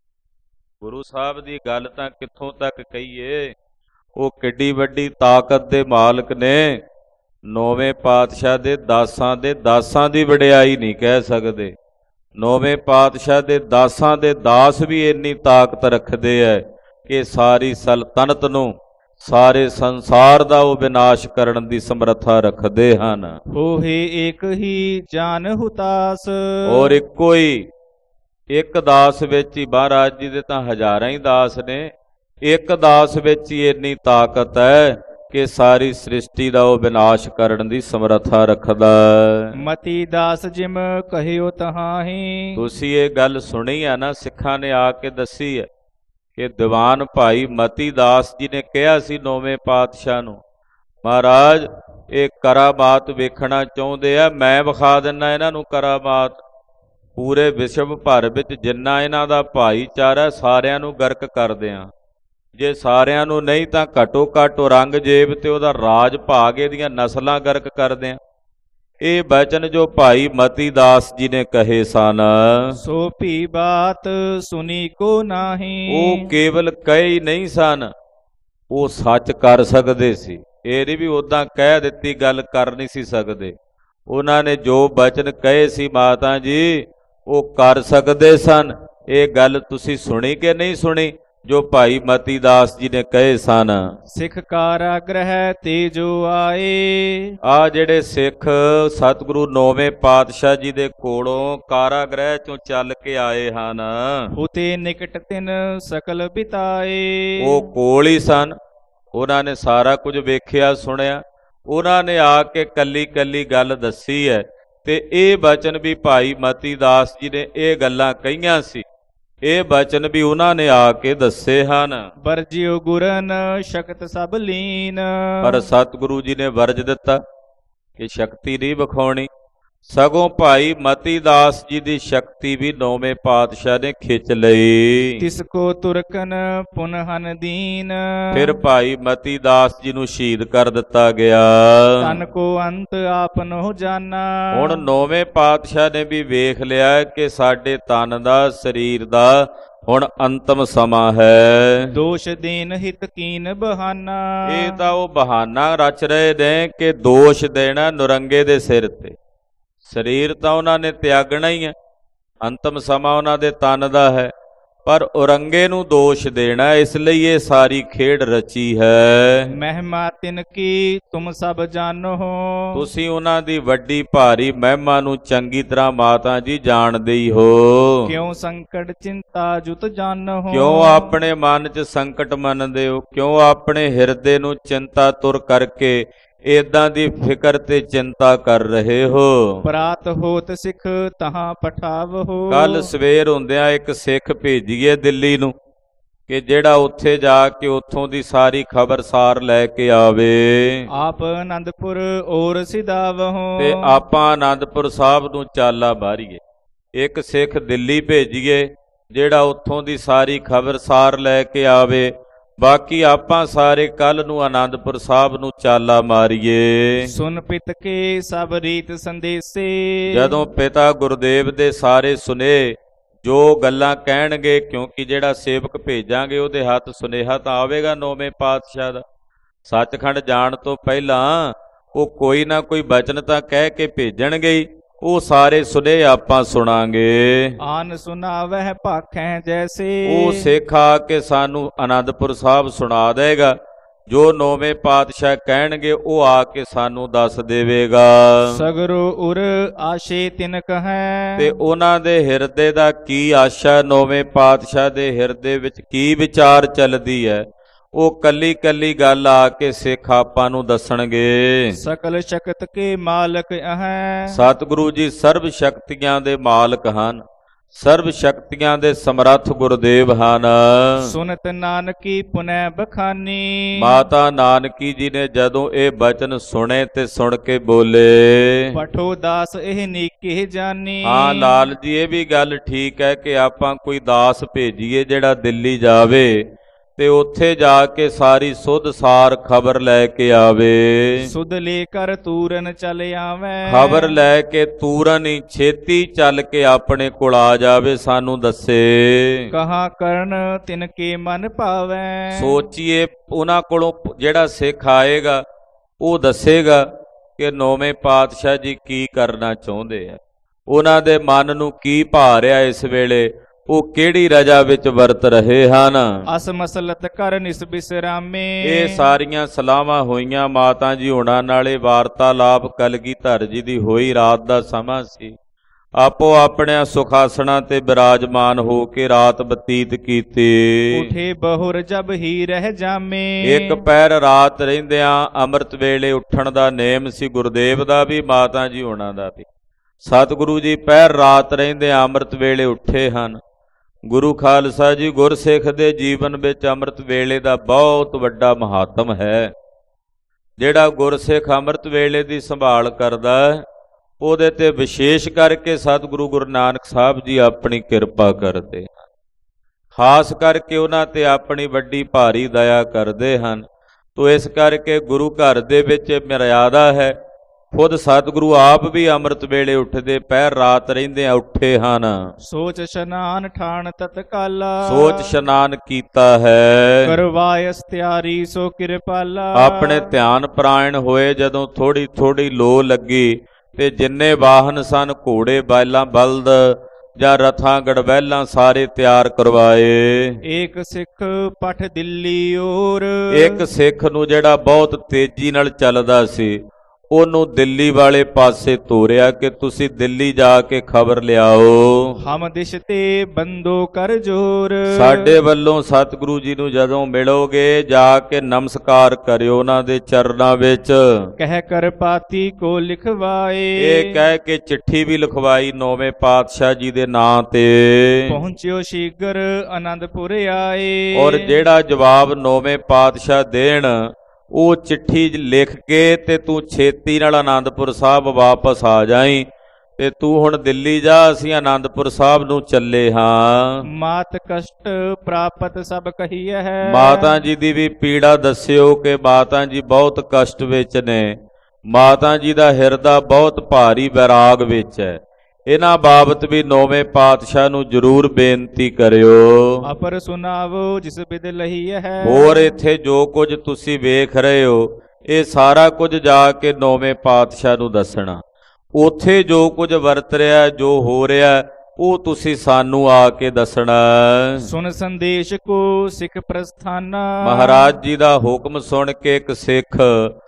Speaker 1: ਗੁਰੂ ਸਾਹਿਬ ਦੀ ਗੱਲ ਤਾਂ ਕਿੱਥੋਂ ਤੱਕ ਕਹੀਏ, ਉਹ ਕਿੱਡੀ ਵੱਡੀ ਤਾਕਤ ਦੇ ਮਾਲਕ ਨੇ। ਨੌਵੇਂ ਪਾਤਸ਼ਾਹ ਦੇ ਦਾਸਾਂ ਦੀ ਵਡਿਆਈ ਨਹੀਂ ਕਹਿ ਸਕਦੇ। ਨੌਵੇਂ ਪਾਤਸ਼ਾਹ ਦੇ ਦਾਸ ਵੀ ਇੰਨੀ ਤਾਕਤ ਰੱਖਦੇ ਐ ਕਿ ਸਾਰੀ ਸਲਤਨਤ ਨੂੰ, ਸਾਰੇ ਸੰਸਾਰ ਦਾ ਉਹ ਵਿਨਾਸ਼ ਕਰਨ ਦੀ ਸਮਰੱਥਾ ਰੱਖਦੇ ਹਨ।
Speaker 2: ਹੋਏ ਏਕ ਹੀ ਜਾਨ ਹੁਤਾਸ,
Speaker 1: ਔਰ ਇੱਕੋ ਹੀ ਇੱਕ ਦਾਸ ਵਿੱਚ ਹੀ, ਮਹਾਰਾਜ ਜੀ ਦੇ ਤਾਂ ਹਜ਼ਾਰਾਂ ਹੀ ਦਾਸ ਨੇ, ਇੱਕ ਦਾਸ ਵਿੱਚ ਹੀ ਇੰਨੀ ਤਾਕਤ ਹੈ ਕਿ ਸਾਰੀ ਸ੍ਰਿਸ਼ਟੀ ਦਾ ਉਹ ਵਿਨਾਸ਼ ਕਰਨ ਦੀ ਸਮਰੱਥਾ ਰੱਖਦਾ।
Speaker 2: ਮਤੀ ਦਾਸ ਜਿਮ ਕਹਿਓ ਤਹਾਹੀ,
Speaker 1: ਤੁਸੀਂ ਇਹ ਗੱਲ ਸੁਣੀ ਆ ਨਾ, ਸਿੱਖਾਂ ਨੇ ਆ ਕੇ ਦੱਸੀ ਹੈ ਕਿ ਦੀਵਾਨ ਭਾਈ ਮਤੀ ਦਾਸ ਜੀ ਨੇ ਕਿਹਾ ਸੀ ਨੌਵੇਂ ਪਾਤਸ਼ਾਹ ਨੂੰ, ਮਹਾਰਾਜ ਇਹ ਕਰਾਮਾਤ ਵੇਖਣਾ ਚਾਹੁੰਦੇ ਆ, ਮੈਂ ਵਿਖਾ ਦਿੰਦਾ ਇਹਨਾਂ ਨੂੰ ਕਰਾਮਾਤ। ਪੂਰੇ ਵਿਸ਼ਵ ਭਰ ਵਿੱਚ ਜਿੰਨਾ ਇਹਨਾਂ ਦਾ ਭਾਈਚਾਰਾ, ਸਾਰਿਆਂ ਨੂੰ ਗਰਕ ਕਰਦੇ ਆ। ਜੇ ਸਾਰਿਆਂ ਨੂੰ ਨਹੀਂ ਤਾਂ ਘੱਟੋ ਘੱਟ ਔਰੰਗਜ਼ੇਬ ਤੇ ਉਹਦਾ ਰਾਜ ਭਾਗ, ਇਹਦੀਆਂ ਨਸਲਾਂ ਗਰਕ ਕਰਦੇ ਆ। ਇਹ ਬਚਨ ਜੋ ਭਾਈ ਮਤੀ ਦਾਸ ਜੀ ਨੇ ਕਹੇ ਸਨ,
Speaker 2: ਸੋ ਭੀ ਬਾਤ ਸੁਨੀ ਕੋ ਨਾਹੀ,
Speaker 1: ਉਹ ਕੇਵਲ ਕਹੇ ਹੀ ਨਹੀਂ ਸਨ, ਉਹ ਸੱਚ ਕਰ ਸਕਦੇ ਸੀ। ਇਹ ਨਹੀਂ ਵੀ ਉਦਾਂ ਕਹਿ ਦਿੱਤੀ ਗੱਲ ਕਰ ਨਹੀਂ ਸੀ ਸਕਦੇ। ਉਹਨਾਂ ਨੇ ਜੋ ਬਚਨ ਕਹੇ ਸੀ ਮਾਤਾ ਜੀ, ਉਹ ਕਰ ਸਕਦੇ ਸਨ। ਇਹ ਗੱਲ ਤੁਸੀਂ ਸੁਣੀ ਕਿ ਨਹੀਂ ਸੁਣੀ ਜੋ ਭਾਈ ਮਤੀ ਦਾਸ ਜੀ ਨੇ ਕਹੇ ਸਨ?
Speaker 2: ਸਿੱਖ ਕਾਰਾਗ੍ਰਹਿ ਤੇ ਜੋ ਆਏ,
Speaker 1: ਆ ਜਿਹੜੇ ਸਿੱਖ ਸਤਿਗੁਰੂ ਨੌਵੇਂ ਪਾਤਸ਼ਾਹ ਜੀ ਦੇ ਕੋਲੋਂ ਕਾਰਾਗ੍ਰਹਿ ਚੋਂ ਚੱਲ ਕੇ ਆਏ ਹਨ,
Speaker 2: ਹੁਤੇ ਨਿਕਟ ਤਿਨ ਸਕਲ ਬਿਤਾਏ,
Speaker 1: ਉਹ ਕੋਲ ਹੀ ਸਨ। ਉਹਨਾਂ ਨੇ ਸਾਰਾ ਕੁਝ ਵੇਖਿਆ ਸੁਣਿਆ। ਉਹਨਾਂ ਨੇ ਆ ਕੇ ਕੱਲੀ ਕੱਲੀ ਗੱਲ ਦੱਸੀ ਹੈ। ਤੇ ਇਹ ਬਚਨ ਵੀ ਭਾਈ ਮਤੀ ਦਾਸ ਜੀ ਨੇ ਇਹ ਗੱਲਾਂ ਕਹੀਆਂ ਸੀ, ਇਹ ਬਚਨ ਵੀ ਉਹਨਾਂ ਨੇ ਆ ਕੇ ਦੱਸੇ ਹਨ।
Speaker 2: ਵਰਜਿਓ ਗੁਰਨ ਸ਼ਕਤ ਸਭ ਲੀਨ,
Speaker 1: ਪਰ ਸਤਿਗੁਰੂ ਜੀ ਨੇ ਵਰਜ ਦਿੱਤਾ ਕਿ ਸ਼ਕਤੀ ਨਹੀਂ ਵਿਖਾਉਣੀ, ਸਗੋਂ ਭਾਈ ਮਤੀ ਦਾਸ ਜੀ ਦੀ ਸ਼ਕਤੀ ਵੀ ਨੌਵੇਂ ਪਾਤਸ਼ਾਹ ਨੇ ਖਿੱਚ ਲਈ।
Speaker 2: ਤਿਸ ਕੋ ਤੁਰਕਨ ਪੁਨਹਨ ਦੀਨ,
Speaker 1: ਫਿਰ ਭਾਈ ਮਤੀ ਦਾਸ ਜੀ ਨੂੰ ਸ਼ਹੀਦ ਕਰ ਦਿੱਤਾ ਗਿਆ।
Speaker 2: ਤਨ ਕੋ ਅੰਤ ਆਪਨੋ ਜਾਨਾ,
Speaker 1: ਹੁਣ ਨੌਵੇਂ ਪਾਤਸ਼ਾਹ ਨੇ ਵੀ ਵੇਖ ਲਿਆ ਕਿ ਸਾਡੇ ਤਨ ਦਾ, ਸਰੀਰ ਦਾ ਹੁਣ ਅੰਤਮ ਸਮਾਂ ਹੈ।
Speaker 2: ਦੋਸ਼ ਦੇਨ ਹਿਤ ਕੀਨ ਬਹਾਨਾ,
Speaker 1: ਇਹ ਤਾਂ ਉਹ ਬਹਾਨਾ ਰਚ ਰਹੇ ਨੇ ਕਿ ਦੋਸ਼ ਦੇਣਾ ਨੁਰੰਗੇ ਦੇ ਸਿਰ ਤੇ। ਸਰੀਰ ਤਾਂ ਉਹਨਾਂ ਨੇ ਤਿਆਗਣਾ ਹੀ ਹੈ, ਅੰਤਮ ਸਮਾਂ ਉਹਨਾਂ ਦੇ ਤਨ ਦਾ ਹੈ, ਪਰ ਔਰੰਗੇ ਨੂੰ ਦੋਸ਼ ਦੇਣਾ, ਇਸ ਲਈ ਇਹ ਸਾਰੀ ਖੇਡ ਰਚੀ ਹੈ।
Speaker 2: ਮਹਿਮਾ ਤਿਨ ਕੀ ਤੁਮ ਸਭ ਜਾਣੋ,
Speaker 1: ਤੁਸੀਂ ਉਹਨਾਂ ਦੀ ਵੱਡੀ ਭਾਰੀ ਮਹਿਮਾ ਨੂੰ ਚੰਗੀ ਤਰ੍ਹਾਂ ਮਾਤਾ ਜੀ ਜਾਣਦੇ ਹੀ ਹੋ।
Speaker 2: ਕਿਉਂ ਸੰਕਟ ਚਿੰਤਾ ਜੁਤ ਜਾਣੋ,
Speaker 1: ਕਿਉਂ ਆਪਣੇ ਮਨ 'ਚ ਸੰਕਟ ਮੰਨਦੇ ਹੋ? ਕਿਉਂ ਆਪਣੇ ਹਿਰਦੇ ਨੂੰ ਚਿੰਤਾ ਤੁਰ ਕਰਕੇ ਏਦਾਂ ਦੀ ਫਿਕਰ ਤੇ ਚਿੰਤਾ ਕਰ ਰਹੇ ਹੋ?
Speaker 2: ਪ੍ਰਾਤ ਹੋਤ ਸਿੱਖ ਤਹਾਂ ਪਠਾਵਹੋ, ਕੱਲ
Speaker 1: ਸਵੇਰ ਹੁੰਦਿਆਂ ਇੱਕ ਸਿੱਖ ਭੇਜੀਏ ਦਿੱਲੀ ਨੂੰ ਕਿ ਜਿਹੜਾ ਉੱਥੇ ਜਾ ਕੇ ਉੱਥੋਂ ਦੀ ਸਾਰੀ ਖਬਰਸਾਰ ਲੈ ਕੇ ਆਵੇ।
Speaker 2: ਆਪ ਆਨੰਦਪੁਰ ਔਰ ਸਿਧਾਵਹੋ,
Speaker 1: ਤੇ ਆਪਾਂ ਆਨੰਦਪੁਰ ਸਾਹਿਬ ਨੂੰ ਚਾਲਾ ਮਾਰੀਏ। ਇੱਕ ਸਿੱਖ ਦਿੱਲੀ ਭੇਜੀਏ ਜਿਹੜਾ ਉੱਥੋਂ ਦੀ ਸਾਰੀ ਖਬਰਸਾਰ ਲੈ ਕੇ ਆਵੇ, ਬਾਕੀ ਆਪਾਂ ਸਾਰੇ ਕੱਲ ਨੂੰ ਆਨੰਦਪੁਰ ਸਾਹਿਬ ਨੂੰ ਚਾਲਾ ਮਾਰੀਏ।
Speaker 2: ਸੁਨ ਪਿਤ ਕੇ ਸਭ ਰੀਤ ਸੰਦੇਸੇ,
Speaker 1: ਜਦੋਂ ਪਿਤਾ ਗੁਰਦੇਵ ਦੇ ਸਾਰੇ ਸੁਨੇ ਜੋ ਗੱਲਾਂ ਕਹਿਣਗੇ, ਕਿਉਂਕਿ ਜਿਹੜਾ ਸੇਵਕ ਭੇਜਾਂਗੇ ਉਹਦੇ ਹੱਥ ਸੁਨੇਹਾ ਤਾਂ ਆਵੇਗਾ ਨੌਵੇਂ ਪਾਤਸ਼ਾਹ ਦਾ। ਸੱਚਖੰਡ ਜਾਣ ਤੋਂ ਪਹਿਲਾਂ ਉਹ ਕੋਈ ਨਾ ਕੋਈ ਬਚਨ ਤਾਂ ਕਹਿ ਕੇ ਭੇਜਣਗੇ ਹੀ, ਉਹ ਸਾਰੇ ਸੁਨੇ ਆਪਾਂ ਸੁਣਾਂਗੇ।
Speaker 2: ਆਨ ਸੁਨਾਵਹਿ ਭਾਖੈ ਜੈਸੇ,
Speaker 1: ਉਹ ਸਿੱਖ ਆ ਕੇ ਸਾਨੂੰ ਆਨੰਦਪੁਰ ਸਾਹਿਬ ਸੁਣਾ ਦੇਗਾ। ਜੋ ਨੌਵੇਂ ਪਾਤਸ਼ਾਹ ਕਹਿਣਗੇ ਉਹ ਆ ਕੇ ਸਾਨੂੰ ਦੱਸ ਦੇਵੇਗਾ।
Speaker 2: ਸਗਰੋ ਉਰ ਆਸ਼ੇ ਤਿਨ ਕਹੈ,
Speaker 1: ਤੇ ਉਹਨਾਂ ਦੇ ਹਿਰਦੇ ਦਾ ਕੀ ਆਸ਼ਾ, ਨੌਵੇਂ ਪਾਤਸ਼ਾਹ ਦੇ ਹਿਰਦੇ ਵਿੱਚ ਕੀ ਵਿਚਾਰ ਚੱਲਦੀ ਹੈ, ਉਹ ਕੱਲੀ ਕੱਲੀ ਗੱਲ ਆ ਕੇ ਸਿੱਖ ਆਪਾਂ ਨੂੰ ਦੱਸਣਗੇ।
Speaker 2: ਸਕਲ ਸ਼ਕਤ ਕੇ ਮਾਲਕ ਅਹੈ,
Speaker 1: ਸਤਿਗੁਰੂ ਜੀ ਸਰਬ ਸ਼ਕਤੀਆਂ ਦੇ ਮਾਲਕ ਹਨ, ਸਰਬ ਸ਼ਕਤੀਆਂ ਦੇ ਸਮਰੱਥ ਗੁਰਦੇਵ ਹਨ।
Speaker 2: ਸੁਨਤ ਨਾਨਕੀ ਪੁਨੈ ਬਖਾਨੀ,
Speaker 1: ਮਾਤਾ ਨਾਨਕੀ ਜੀ ਨੇ ਜਦੋਂ ਇਹ ਬਚਨ ਸੁਣੇ ਤੇ ਸੁਣ ਕੇ ਬੋਲੇ,
Speaker 2: ਪਠੋ ਦਾਸ ਇਹ ਨੀਕੇ ਜਾਨੀ।
Speaker 1: ਹਾਂ ਲਾਲ ਜੀ, ਇਹ ਵੀ ਗੱਲ ਠੀਕ ਹੈ ਕਿ ਆਪਾਂ ਕੋਈ ਦਾਸ ਭੇਜੀਏ ਜਿਹੜਾ ਦਿੱਲੀ ਜਾਵੇ ਤੇ ਉੱਥੇ ਜਾ ਕੇ ਸਾਰੀ ਸੁਧ ਸਾਰ ਖਬਰ ਲੈ ਕੇ ਆਵੇ।
Speaker 2: ਸੁਧ ਲੈ ਕਰ ਤੂਰਨ ਚਲ ਆਵੇ,
Speaker 1: ਖਬਰ ਲੈ ਕੇ ਤੂਰਨ ਹੀ ਛੇਤੀ ਚੱਲ ਕੇ ਆਪਣੇ ਕੋਲ ਆ ਜਾਵੇ, ਸਾਨੂੰ ਦੱਸੇ।
Speaker 2: ਕਹਾ ਕਰਨ ਤਿਨ ਕੇ ਮਨ ਭਾਵੈ,
Speaker 1: ਸੋਚੀਏ ਉਹਨਾਂ ਕੋਲੋਂ ਜਿਹੜਾ ਸਿੱਖ ਆਏਗਾ ਉਹ ਦੱਸੇਗਾ ਕਿ ਨੌਵੇਂ ਪਾਤਸ਼ਾਹ ਜੀ ਕੀ ਕਰਨਾ ਚਾਹੁੰਦੇ ਆ, ਉਹਨਾਂ ਦੇ ਮਨ ਨੂੰ ਕੀ ਭਾ ਰਿਹਾ ਇਸ ਵੇਲੇ, ਉਹ ਕਿਹੜੀ ਰਜਾ ਵਿੱਚ ਵਰਤ ਰਹੇ ਹਨ।
Speaker 2: ਅਸ ਮਸਲਤ ਕਰ ਨਿਸ ਬਿਸਰਾਮੇ,
Speaker 1: ਇਹ ਸਾਰੀਆਂ ਸਲਾਹਾਂ ਹੋਈਆਂ ਮਾਤਾ ਜੀ ਹੋਣਾ ਨਾਲੇ ਵਾਰਤਾਲਾਪ ਕਲਗੀਧਰ ਜੀ ਦੀ ਹੋਈ। ਰਾਤ ਦਾ ਸਮਾਂ ਸੀ, ਆਪੋ ਆਪਣੇ ਸੁਖਾਸਣਾ ਤੇ ਬਿਰਾਜਮਾਨ ਹੋ ਕੇ ਰਾਤ ਬਤੀਤ ਕੀਤੀ।
Speaker 2: ਉਠੇ ਬਹੁਰ ਜਬ ਹੀ ਰਹਿ ਜਾਮੇ,
Speaker 1: ਇੱਕ ਪੈਰ ਰਾਤ ਰਹਿੰਦਿਆਂ ਅੰਮ੍ਰਿਤ ਵੇਲੇ ਉੱਠਣ ਦਾ ਨੇਮ ਸੀ ਗੁਰਦੇਵ ਦਾ ਵੀ, ਮਾਤਾ ਜੀ ਹੋਣਾ ਦਾ ਵੀ। ਸਤਿਗੁਰੂ ਜੀ ਪਹਿਰ ਰਾਤ ਰਹਿੰਦਿਆਂ ਅੰਮ੍ਰਿਤ ਵੇਲੇ ਉੱਠੇ ਹਨ। ਗੁਰੂ ਖਾਲਸਾ ਜੀ ਗੁਰਸਿੱਖ ਦੇ ਜੀਵਨ ਵਿੱਚ ਅੰਮ੍ਰਿਤ ਵੇਲੇ ਦਾ ਬਹੁਤ ਵੱਡਾ ਮਹਾਤਮ ਹੈ। ਜਿਹੜਾ ਗੁਰਸਿੱਖ ਅੰਮ੍ਰਿਤ ਵੇਲੇ ਦੀ ਸੰਭਾਲ ਕਰਦਾ ਉਹਦੇ ਤੇ ਵਿਸ਼ੇਸ਼ ਕਰਕੇ ਸਤਿਗੁਰੂ ਗੁਰੂ ਨਾਨਕ ਸਾਹਿਬ ਜੀ ਆਪਣੀ ਕਿਰਪਾ ਕਰਦੇ ਹਨ, ਖਾਸ ਕਰਕੇ ਉਹਨਾਂ ਤੇ ਆਪਣੀ ਵੱਡੀ ਭਾਰੀ ਦਇਆ ਕਰਦੇ ਹਨ। ਤੋ ਇਸ ਕਰਕੇ ਗੁਰੂ ਘਰ ਦੇ ਵਿੱਚ ਮਰਿਆਦਾ ਹੈ। ਖੁਦ ਸਤਿਗੁਰੂ ਆਪ ਵੀ ਅੰਮ੍ਰਿਤ ਵੇਲੇ ਉੱਠਦੇ, ਪਹਿਰ ਰਾਤ ਰਹਿੰਦੇ ਉੱਠੇ ਹਨ।
Speaker 2: ਸੋਚ ਇਸ਼ਨਾਨ ਠਾਣ ਤਤਕਾਲਾ,
Speaker 1: ਸੋਚ ਇਸ਼ਨਾਨ ਕੀਤਾ ਹੈ।
Speaker 2: ਕਰਵਾਇ ਅਸਤਿਆਰੀ ਸੋ ਕਿਰਪਾਲਾ,
Speaker 1: ਆਪਣੇ ਧਿਆਨ ਪ੍ਰਾਇਣ ਹੋਏ ਜਦੋਂ ਥੋੜੀ ਥੋੜੀ ਲੋ ਲੱਗੀ ਤੇ ਜਿੰਨੇ ਵਾਹਨ ਸਨ ਘੋੜੇ ਬੈਲਾਂ ਬਲਦ ਜਾਂ ਰਥਾਂ ਗੜਵੈਲਾਂ ਸਾਰੇ ਤਿਆਰ ਕਰਵਾਏ।
Speaker 2: ਇੱਕ ਸਿੱਖ ਪਠ ਦਿੱਲੀ ਔਰ,
Speaker 1: ਇੱਕ ਸਿੱਖ ਨੂੰ ਜਿਹੜਾ ਬਹੁਤ ਤੇਜ਼ੀ ਨਾਲ ਚੱਲਦਾ ਸੀ ਉਹਨੂੰ ਦਿੱਲੀ ਵਾਲੇ ਪਾਸੇ ਤੋਰਿਆ ਕਿ ਤੁਸੀਂ ਦਿੱਲੀ ਜਾ ਕੇ ਖਬਰ ਲਿਆਓ।
Speaker 2: ਹਮ ਦਿਸ਼ ਤੇ ਬੰਦੋ ਕਰ ਜੋਰ,
Speaker 1: ਸਾਡੇ ਵੱਲੋਂ ਸਤਿਗੁਰੂ ਜੀ ਨੂੰ ਜਦੋਂ ਮਿਲੋਗੇ ਜਾ ਕੇ ਨਮਸਕਾਰ ਕਰਿਓ ਉਹਨਾਂ ਦੇ ਚਰਨਾਂ ਵਿੱਚ।
Speaker 2: ਕਹਿ ਕਰ ਪਾਤੀ ਕੋ ਲਿਖਵਾਏ,
Speaker 1: ਇਹ ਕਹਿ ਕੇ ਚਿੱਠੀ ਵੀ ਲਿਖਵਾਈ ਨੌਵੇਂ ਪਾਤਸ਼ਾਹ ਜੀ ਦੇ ਨਾਂ ਤੇ।
Speaker 2: ਪਹੁੰਚਿਓ ਸ਼ੀਗਰ ਆਨੰਦਪੁਰ ਆਏ,
Speaker 1: ਔਰ ਜਿਹੜਾ ਜਵਾਬ ਨੌਵੇਂ ਪਾਤਸ਼ਾਹ ਦੇਣ ਉਹ ਚਿੱਠੀ ਲਿਖ ਕੇ ਤੇ ਤੂੰ ਛੇਤੀ ਨਾਲ ਆਨੰਦਪੁਰ ਸਾਹਿਬ ਵਾਪਸ ਆ ਜਾਈਂ ਤੇ ਤੂੰ ਹੁਣ ਦਿੱਲੀ ਜਾ, ਅਸੀਂ ਆਨੰਦਪੁਰ ਸਾਹਿਬ ਨੂੰ ਚੱਲੇ ਹਾਂ।
Speaker 2: ਮਾਤ ਕਸ਼ਟ ਪ੍ਰਾਪਤ ਸਭ ਕਹੀਏ ਹੈ,
Speaker 1: ਮਾਤਾ ਜੀ ਦੀ ਵੀ ਪੀੜਾ ਦੱਸਿਓ ਕਿ ਮਾਤਾ ਜੀ ਬਹੁਤ ਕਸ਼ਟ ਵਿੱਚ ਨੇ, ਮਾਤਾ ਜੀ ਦਾ ਹਿਰਦਾ ਬਹੁਤ ਭਾਰੀ ਵੈਰਾਗ ਵਿੱਚ ਹੈ। ਇਹਨਾਂ ਬਾਬਤ ਵੀ ਨੌਵੇਂ ਪਾਤਸ਼ਾਹ ਨੂੰ ਜ਼ਰੂਰ ਬੇਨਤੀ ਕਰਿਓ।
Speaker 2: ਅਪਰ ਸੁਨਾਵੋ ਜਿਸ ਬਿਦ ਲਹੀ ਹੈ,
Speaker 1: ਹੋਰ ਇੱਥੇ ਜੋ ਕੁਝ ਤੁਸੀਂ ਵੇਖ ਰਹੇ ਹੋ ਇਹ ਸਾਰਾ ਕੁਝ ਜਾ ਕੇ ਨੌਵੇਂ ਪਾਤਸ਼ਾਹ ਨੂੰ ਦੱਸਣਾ। ਉੱਥੇ ਜੋ ਕੁਝ ਵਰਤ ਰਿਹਾ ਜੋ ਹੋ ਰਿਹਾ ਉਹ ਤੁਸੀਂ ਸਾਨੂੰ ਆ ਕੇ ਦੱਸਣਾ।
Speaker 2: ਸੁਨ ਸੰਦੇਸ਼ ਕੋ ਸਿੱਖ ਪ੍ਰਸਥਾਨਾ,
Speaker 1: ਮਹਾਰਾਜ ਜੀ ਦਾ ਹੁਕਮ ਸੁਣ ਕੇ ਇੱਕ ਸਿੱਖ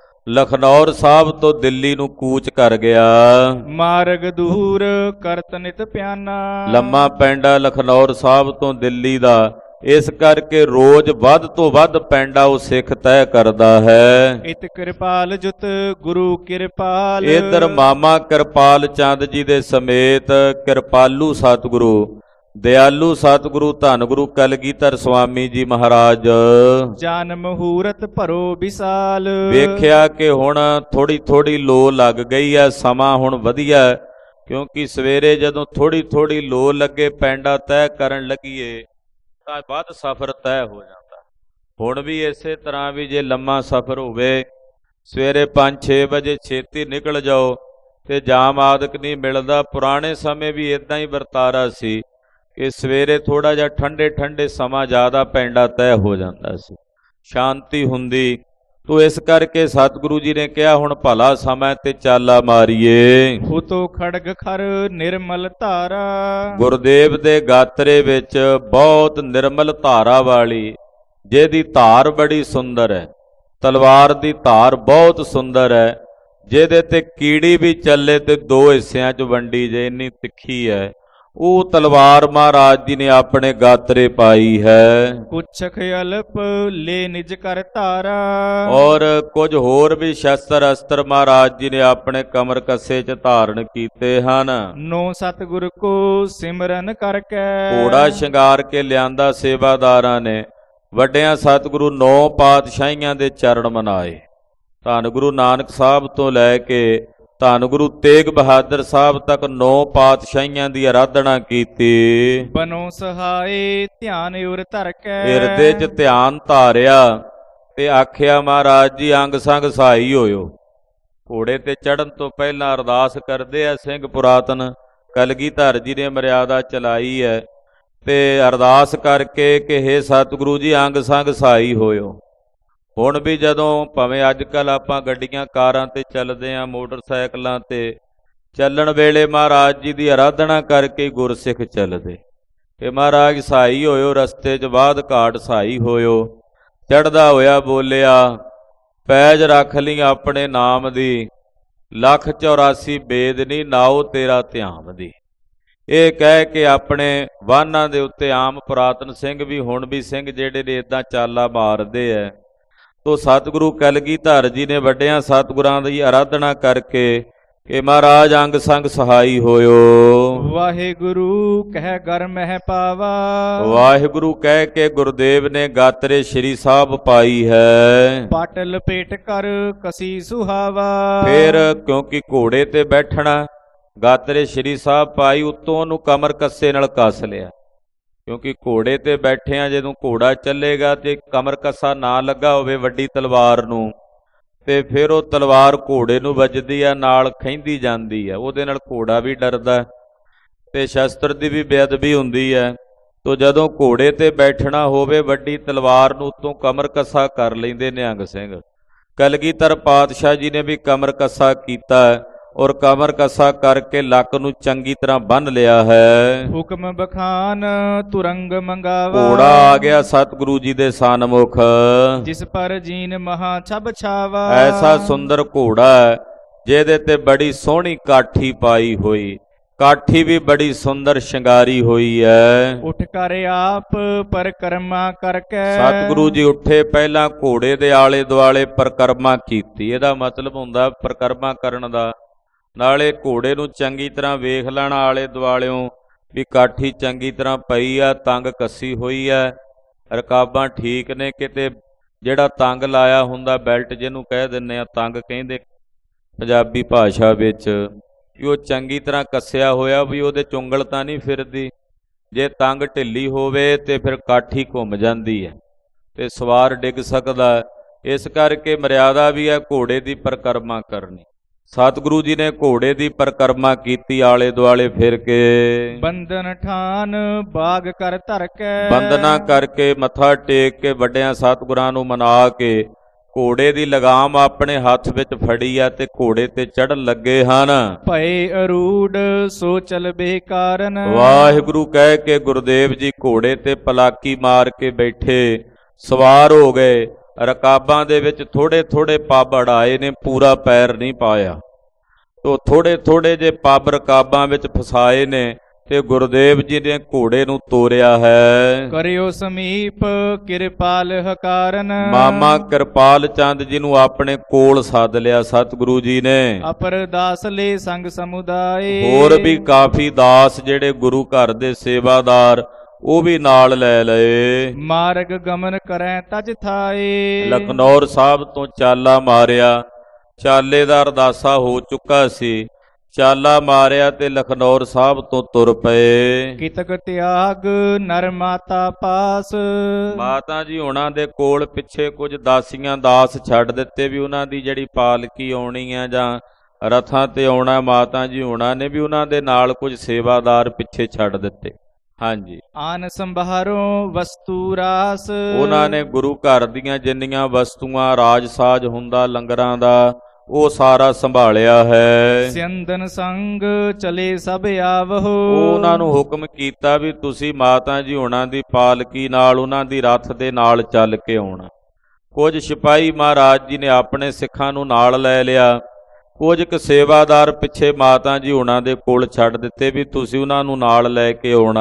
Speaker 1: ਲਖਨੌਰ ਸਾਹਿਬ ਤੋਂ ਦਿੱਲੀ ਨੂੰ ਕੂਚ ਕਰ ਗਿਆ।
Speaker 2: ਮਾਰਗ ਦੂਰ ਕਰਤ ਨਿਤ ਪਿਆਨਾ, ਲੰਮਾ
Speaker 1: ਪੈਂਡਾ ਲਖਨੌਰ ਸਾਹਿਬ ਤੋਂ ਦਿੱਲੀ ਦਾ, ਇਸ ਕਰਕੇ ਰੋਜ਼ ਵੱਧ ਤੋਂ ਵੱਧ ਪੈਂਡਾ ਉਹ ਸਿੱਖ ਤੈਅ ਕਰਦਾ ਹੈ।
Speaker 2: ਇਤ ਕਿਰਪਾਲ ਜੁਤ ਗੁਰੂ ਕਿਰਪਾਲ,
Speaker 1: ਇਧਰ ਮਾਮਾ ਕਿਰਪਾਲ ਚੰਦ ਜੀ ਦੇ ਸਮੇਤ ਕਿਰਪਾਲੂ ਸਤਿਗੁਰੂ ਦਿਆਲੂ ਸਤਿਗੁਰੂ ਧੰਨ ਗੁਰੂ ਕਲਗੀਧਰ ਸੁਆਮੀ ਜੀ ਮਹਾਰਾਜ
Speaker 2: ਜਾਨ ਮਹੂਰਤ ਭਰੋ ਵਿਸਾਲ,
Speaker 1: ਵੇਖਿਆ ਕਿ ਹੁਣ ਥੋੜੀ ਥੋੜੀ ਲੋ ਲੱਗ ਗਈ ਹੈ, ਸਮਾਂ ਹੁਣ ਵਧੀਆ, ਕਿਉਂਕਿ ਸਵੇਰੇ ਜਦੋਂ ਥੋੜੀ ਥੋੜੀ ਲੋ ਲੱਗੇ ਪੈਂਡਾ ਤੈਅ ਕਰਨ ਲੱਗੀਏ ਤਾਂ ਵੱਧ ਸਫ਼ਰ ਤੈਅ ਹੋ ਜਾਂਦਾ। ਹੁਣ ਵੀ ਇਸੇ ਤਰ੍ਹਾਂ ਵੀ ਜੇ ਲੰਮਾ ਸਫ਼ਰ ਹੋਵੇ ਸਵੇਰੇ 5-6 ਵਜੇ ਛੇਤੀ ਨਿਕਲ ਜਾਓ ਤੇ ਜਾਮ ਆਦਿਕ ਨਹੀਂ ਮਿਲਦਾ। ਪੁਰਾਣੇ ਸਮੇਂ ਵੀ ਇਦਾਂ ਹੀ ਵਰਤਾਰਾ ਸੀ ਕਿ ਸਵੇਰੇ ਥੋੜਾ ਜਿਹਾ ਠੰਡੇ ਠੰਡੇ ਸਮਾਂ ਜ਼ਿਆਦਾ ਪੈਂਡਾ ਤੈਅ ਹੋ ਜਾਂਦਾ ਸੀ, ਸ਼ਾਂਤੀ ਹੁੰਦੀ। ਤੋ ਇਸ ਕਰਕੇ ਸਤਿਗੁਰੂ ਜੀ ਨੇ ਕਿਹਾ ਹੁਣ ਭਲਾ ਸਮਾਂ ਤੇ ਚਾਲਾ ਮਾਰੀਏ।
Speaker 2: ਹੁਤੋ ਖੜਗ ਖਰ ਨਿਰਮਲ ਧਾਰਾ,
Speaker 1: ਗੁਰਦੇਵ ਦੇ ਗਾਤਰੇ ਵਿੱਚ ਬਹੁਤ ਨਿਰਮਲ ਧਾਰਾ ਵਾਲੀ, ਜਿਹਦੀ ਧਾਰ ਬੜੀ ਸੁੰਦਰ ਹੈ, ਤਲਵਾਰ ਦੀ ਧਾਰ ਬਹੁਤ ਸੁੰਦਰ ਹੈ, ਜਿਹਦੇ ਤੇ ਕੀੜੀ ਵੀ ਚੱਲੇ ਤੇ 2 ਹਿੱਸਿਆਂ 'ਚ ਵੰਡੀ ਜੇ, ਇੰਨੀ ਤਿੱਖੀ ਹੈ। ਉਹ ਤਲਵਾਰ ਮਹਾਰਾਜ ਜੀ ਨੇ ਆਪਣੇ ਗਾਤਰੇ ਪਾਈ ਹੈ।
Speaker 2: ਕੁਛਕ ਅਲਪ ਲੈ ਨਿਜ ਕਰ ਧਾਰਾ।
Speaker 1: ਔਰ ਕੁਝ ਹੋਰ ਵੀ ਸ਼ਸਤਰ ਅਸਤਰ ਮਹਾਰਾਜ ਜੀ ਨੇ ਆਪਣੇ ਕਮਰ ਕੱਸੇ 'ਚ ਧਾਰਨ ਕੀਤੇ ਹਨ।
Speaker 2: ਨੋ ਸਤਿਗੁਰ ਕੋ ਸਿਮਰਨ ਕਰਕੇ।
Speaker 1: ਘੋੜਾ ਸ਼ਿੰਗਾਰ ਕੇ ਲਿਆਂਦਾ ਸੇਵਾਦਾਰਾਂ ਨੇ। ਵੱਡਿਆਂ ਸਤਿਗੁਰੂ 9 ਪਾਤਸ਼ਾਹੀਆਂ ਦੇ ਚਰਨ ਮਨਾਏ। ਧੰਨ ਗੁਰੂ ਨਾਨਕ ਸਾਹਿਬ ਤੋਂ ਲੈ ਕੇ ਧੰਨ ਗੁਰੂ ਤੇਗ ਬਹਾਦਰ ਸਾਹਿਬ ਤੱਕ 9 ਪਾਤਸ਼ਾਹੀਆਂ ਦੀ ਆਰਾਧਨਾ ਕੀਤੀ।
Speaker 2: ਬਨੋ ਸਹਾਏ ਧਿਆਨ ਉਰ ਧਰ ਕੇ।
Speaker 1: ਹਿਰਦੇ 'ਚ ਧਿਆਨ ਧਾਰਿਆ ਤੇ ਆਖਿਆ ਮਹਾਰਾਜ ਜੀ ਅੰਗ ਸੰਗ ਸਹਾਈ ਹੋਇਓ। ਘੋੜੇ ਤੇ ਚੜ੍ਹਨ ਤੋਂ ਪਹਿਲਾਂ ਅਰਦਾਸ ਕਰਦੇ ਆ ਸਿੰਘ ਪੁਰਾਤਨ ਕਲਗੀਧਰ ਜੀ ਨੇ ਮਰਿਆਦਾ ਚਲਾਈ ਹੈ ਤੇ ਅਰਦਾਸ ਕਰਕੇ ਕਿ ਹੇ ਸਤਿਗੁਰੂ ਜੀ ਅੰਗ ਸੰਗ ਸਹਾਈ ਹੋਇਓ। ਹੁਣ ਵੀ ਜਦੋਂ ਭਾਵੇਂ ਅੱਜ ਕੱਲ੍ਹ ਆਪਾਂ ਗੱਡੀਆਂ ਕਾਰਾਂ ਤੇ ਚੱਲਦੇ ਹਾਂ, ਮੋਟਰਸਾਈਕਲਾਂ ਤੇ ਚੱਲਣ ਵੇਲੇ ਮਹਾਰਾਜ ਜੀ ਦੀ ਆਰਾਧਨਾ ਕਰਕੇ ਗੁਰਸਿੱਖ ਚੱਲਦੇ ਕਿ ਮਹਾਰਾਜ ਸਹਾਈ ਹੋਇਓ, ਰਸਤੇ 'ਚ ਬਾਦ ਘਾਟ ਸਹਾਈ ਹੋਇਓ। ਚੜ੍ਹਦਾ ਹੋਇਆ ਬੋਲਿਆ ਪੈਜ ਰੱਖ ਲਈ ਆਪਣੇ ਨਾਮ ਦੀ, 184 ਬੇਦ ਨੀ ਨਾਉ ਤੇਰਾ ਧਿਆਨ ਦੀ। ਇਹ ਕਹਿ ਕੇ ਆਪਣੇ ਵਾਹਨਾਂ ਦੇ ਉੱਤੇ ਆਮ ਪੁਰਾਤਨ ਸਿੰਘ ਵੀ ਹੁਣ ਵੀ ਸਿੰਘ ਜਿਹੜੇ ਨੇ ਇੱਦਾਂ ਚਾਲਾ ਮਾਰਦੇ ਹੈ। ਤੋ ਸਤਿਗੁਰੂ ਕਲਗੀਧਰ ਜੀ ਨੇ ਵੱਡਿਆਂ ਸਤਿਗੁਰਾਂ ਦੀ ਆਰਾਧਨਾ ਕਰਕੇ ਕਿ ਮਹਾਰਾਜ ਅੰਗ ਸੰਗ ਸਹਾਈ ਹੋਇਓ।
Speaker 2: ਵਾਹਿਗੁਰੂ ਕਹਿ ਗਰ ਮਹਿ ਪਾਵਾ।
Speaker 1: ਵਾਹਿਗੁਰੂ ਕਹਿ ਕੇ ਗੁਰਦੇਵ ਨੇ ਗਾਤਰੇ ਸ਼੍ਰੀ ਸਾਹਿਬ ਪਾਈ ਹੈ।
Speaker 2: ਪਟ ਲਪੇਟ ਕਰ ਕਸੀ ਸੁਹਾਵਾ।
Speaker 1: ਫਿਰ ਕਿਉਂਕਿ ਘੋੜੇ ਤੇ ਬੈਠਣਾ, ਗਾਤਰੇ ਸ਼੍ਰੀ ਸਾਹਿਬ ਪਾਈ, ਉੱਤੋਂ ਉਹਨੂੰ ਕਮਰ ਕੱਸੇ ਨਾਲ ਕੱਸ ਲਿਆ। ਕਿਉਂਕਿ ਘੋੜੇ ਤੇ ਬੈਠੇ ਆ, ਜਦੋਂ ਘੋੜਾ ਚੱਲੇਗਾ ਤੇ ਕਮਰ ਕੱਸਾ ਨਾ ਲੱਗਾ ਹੋਵੇ ਵੱਡੀ ਤਲਵਾਰ ਨੂੰ ਤੇ ਫਿਰ ਉਹ ਤਲਵਾਰ ਘੋੜੇ ਨੂੰ ਵੱਜਦੀ ਆ, ਨਾਲ ਖਹਿੰਦੀ ਜਾਂਦੀ ਆ, ਉਹਦੇ ਨਾਲ ਘੋੜਾ ਵੀ ਡਰਦਾ ਤੇ ਸ਼ਸਤਰ ਦੀ ਵੀ ਬੇਅਦਬੀ ਹੁੰਦੀ ਹੈ। ਤੋ ਜਦੋਂ ਘੋੜੇ ਤੇ ਬੈਠਣਾ ਹੋਵੇ ਵੱਡੀ ਤਲਵਾਰ ਨੂੰ ਉੱਤੋਂ ਕਮਰ ਕੱਸਾ ਕਰ ਲੈਂਦੇ ਨਿਹੰਗ ਸਿੰਘ। ਕਲਗੀਧਰ ਪਾਤਸ਼ਾਹ ਜੀ ਨੇ ਵੀ ਕਮਰ ਕੱਸਾ ਕੀਤਾ ਔਰ ਕਮਰ ਕੱਸਾ ਕਰਕੇ ਲੱਕ ਨੂੰ ਚੰਗੀ ਤਰ੍ਹਾਂ ਬੰਨ੍ਹ ਲਿਆ ਹੈ।
Speaker 2: ਹੁਕਮ ਬਖਾਨ ਤੁਰੰਗ ਮੰਗਾਵਾ।
Speaker 1: ਘੋੜਾ ਆ ਗਿਆ ਸਤਿਗੁਰੂ ਜੀ ਦੇ ਸਨਮੁਖ।
Speaker 2: ਜਿਸ ਪਰ ਜੀਨ ਮਹਾ ਛਬ ਛਾਵਾ।
Speaker 1: ਐਸਾ ਸੁੰਦਰ ਘੋੜਾ ਹੈ ਜਿਹਦੇ ਤੇ ਬੜੀ ਸੋਹਣੀ ਕਾਠੀ ਪਾਈ ਹੋਈ, ਕਾਠੀ ਵੀ ਬੜੀ ਸੁੰਦਰ ਸ਼ਿੰਗਾਰੀ ਹੋਈ ਹੈ।
Speaker 2: ਉੱਠ ਕਰ ਆਪ ਪਰਕਰਮਾ ਕਰਕੇ।
Speaker 1: ਸਤਿਗੁਰੂ ਜੀ ਉੱਠੇ, ਪਹਿਲਾਂ ਘੋੜੇ ਦੇ ਆਲੇ ਦੁਆਲੇ ਪਰਕਰਮਾ ਕੀਤੀ। ਇਹਦਾ ਮਤਲਬ ਹੁੰਦਾ ਪਰਕਰਮਾ ਕਰਨ ਦਾ, ਨਾਲੇ ਘੋੜੇ ਨੂੰ ਚੰਗੀ ਤਰ੍ਹਾਂ ਵੇਖ ਲੈਣਾ ਆਲੇ ਦੁਆਲਿਓਂ ਵੀ ਕਾਠੀ ਚੰਗੀ ਤਰ੍ਹਾਂ ਪਈ ਆ, ਤੰਗ ਕੱਸੀ ਹੋਈ ਹੈ, ਰਕਾਬਾਂ ਠੀਕ ਨੇ। ਕਿਤੇ ਜਿਹੜਾ ਤੰਗ ਲਾਇਆ ਹੁੰਦਾ ਬੈਲਟ, ਜਿਹਨੂੰ ਕਹਿ ਦਿੰਦੇ ਆ ਤੰਗ ਕਹਿੰਦੇ ਪੰਜਾਬੀ ਭਾਸ਼ਾ ਵਿੱਚ, ਵੀ ਉਹ ਚੰਗੀ ਤਰ੍ਹਾਂ ਕੱਸਿਆ ਹੋਇਆ ਵੀ ਉਹਦੇ ਚੁੰਗਲ ਤਾਂ ਨਹੀਂ ਫਿਰਦੀ। ਜੇ ਤੰਗ ਢਿੱਲੀ ਹੋਵੇ ਤੇ ਫਿਰ ਕਾਠੀ ਘੁੰਮ ਜਾਂਦੀ ਹੈ ਤੇ ਸਵਾਰ ਡਿੱਗ ਸਕਦਾ। ਇਸ ਕਰਕੇ ਮਰਿਆਦਾ ਵੀ ਹੈ ਘੋੜੇ ਦੀ ਪਰਕਰਮਾ ਕਰਨੀ। ਸਤਿਗੁਰੂ ਜੀ ਨੇ ਘੋੜੇ ਦੀ ਪਰਕਰਮਾ ਕੀਤੀ, ਆਲੇ ਦੁਆਲੇ ਫਿਰ ਕੇ
Speaker 2: ਬੰਧਨ ਠਾਨ ਬਾਗ ਕਰ ਧਰ ਕੇ।
Speaker 1: ਬੰਦਨਾ ਕਰਕੇ ਮੱਥਾ ਟੇਕ ਕੇ ਵੱਡਿਆਂ ਸਤਿਗੁਰਾਂ ਨੂੰ ਮਨਾ ਕੇ ਘੋੜੇ ਦੀ ਲਗਾਮ ਆਪਣੇ ਹੱਥ ਵਿੱਚ ਫੜੀ ਆ ਤੇ ਘੋੜੇ ਤੇ ਚੜ੍ਹਨ ਲੱਗੇ ਹਨ।
Speaker 2: ਭਏ ਅਰੂੜ ਸੋ ਚਲਬੇ ਕਾਰਨ।
Speaker 1: ਵਾਹਿਗੁਰੂ ਕਹਿ ਕੇ ਗੁਰਦੇਵ ਜੀ ਘੋੜੇ ਤੇ ਪਲਾਕੀ ਮਾਰ ਕੇ ਬੈਠੇ, ਸਵਾਰ ਹੋ ਗਏ। ਰਕਾਬਾਂ ਦੇ ਵਿੱਚ ਥੋੜੇ ਥੋੜੇ ਪੱਬ ਅੜਾਏ ਨੇ, ਪੂਰਾ ਪੈਰ ਨਹੀਂ ਪਾਇਆ। ਤੋ ਥੋੜੇ ਥੋੜੇ ਜੇ ਪੱਬ ਰਕਾਬਾਂ ਵਿੱਚ ਫਸਾਏ ਨੇ ਤੇ ਗੁਰਦੇਵ ਜੀ ਨੇ ਘੋੜੇ ਨੂੰ ਤੋਰਿਆ ਹੈ।
Speaker 2: ਕਰਿਓ ਸਮੀਪ ਕਿਰਪਾਲ ਹਕਾਰਨ।
Speaker 1: ਮਾਮਾ ਕਿਰਪਾਲ ਚੰਦ ਜੀ ਨੂੰ ਆਪਣੇ ਕੋਲ ਸੱਦ ਲਿਆ ਸਤਿਗੁਰੂ ਜੀ ਨੇ।
Speaker 2: ਅਪਰ ਦਾਸ ਲੈ ਸੰਗ ਸਮੁਦਾਏ।
Speaker 1: ਹੋਰ ਵੀ ਕਾਫੀ ਦਾਸ ਜਿਹੜੇ ਗੁਰੂ ਘਰ ਦੇ ਸੇਵਾਦਾਰ ਉਹ ਵੀ ਨਾਲ ਲੈ ਲਏ।
Speaker 2: ਮਾਰਗ ਗਮਨ ਕਰੈ ਤਜ ਥਾਏ।
Speaker 1: ਲਖਨੌਰ ਸਾਹਿਬ ਤੋਂ ਚਾਲਾ ਮਾਰਿਆ, ਚਾਲੇ ਦਾ ਅਰਦਾਸਾ ਹੋ ਚੁੱਕਾ ਸੀ, ਚਾਲਾ ਮਾਰਿਆ ਤੇ ਲਖਨੌਰ ਸਾਹਿਬ ਤੋਂ ਤੁਰ ਪਏ।
Speaker 2: ਕਿਤਕ ਤਿਆਗ ਨਰ ਮਾਤਾ ਪਾਸ।
Speaker 1: ਮਾਤਾ ਜੀ ਉਹਨਾਂ ਦੇ ਕੋਲ ਪਿੱਛੇ ਕੁਝ ਦਾਸੀਆਂ ਦਾਸ ਛੱਡ ਦਿੱਤੇ ਵੀ ਉਹਨਾਂ ਦੀ ਜਿਹੜੀ ਪਾਲਕੀ ਆਉਣੀ ਆ ਜਾਂ ਰਥਾਂ ਤੇ ਆਉਣਾ, ਮਾਤਾ ਜੀ ਉਹਨਾਂ ਨੇ ਵੀ ਉਹਨਾਂ ਦੇ ਨਾਲ ਕੁਝ ਸੇਵਾਦਾਰ ਪਿੱਛੇ ਛੱਡ ਦਿੱਤੇ। ਹਾਂਜੀ,
Speaker 2: ਆਨ ਸੰਭਾਰੋ ਵਸਤੂ ਰਾਸ।
Speaker 1: ਉਹਨਾਂ ਨੇ ਗੁਰੂ ਘਰ ਦੀਆਂ ਜਿੰਨੀਆਂ ਵਸਤੂਆਂ, ਰਾਜ ਸਾਜ ਹੁੰਦਾ ਲੰਗਰਾਂ ਦਾ, ਉਹ ਸਾਰਾ ਸੰਭਾਲਿਆ ਹੈ।
Speaker 2: ਸਿੰਦਨ ਸੰਗ ਚਲੇ ਸਭ ਆਵਹੋ।
Speaker 1: ਉਹਨਾਂ ਨੂੰ ਹੁਕਮ ਕੀਤਾ ਵੀ ਤੁਸੀਂ ਮਾਤਾ ਜੀ ਉਹਨਾਂ ਦੀ ਪਾਲਕੀ ਨਾਲ, ਉਹਨਾਂ ਦੀ ਰਥ ਦੇ ਨਾਲ ਚੱਲ ਕੇ ਆਉਣਾ। ਕੁਝ ਸਿਪਾਹੀ ਮਹਾਰਾਜ ਜੀ ਨੇ ਆਪਣੇ ਸਿੱਖਾਂ ਨੂੰ ਨਾਲ ਲੈ ਲਿਆ ਕੁਝ ਕੁ ਸੇਵਾਦਾਰ ਪਿੱਛੇ ਮਾਤਾ ਜੀ ਉਹਨਾਂ ਦੇ ਕੋਲ ਛੱਡ ਦਿੱਤੇ ਵੀ ਤੁਸੀਂ ਉਹਨਾਂ ਨੂੰ ਨਾਲ ਲੈ ਕੇ ਆਉਣਾ।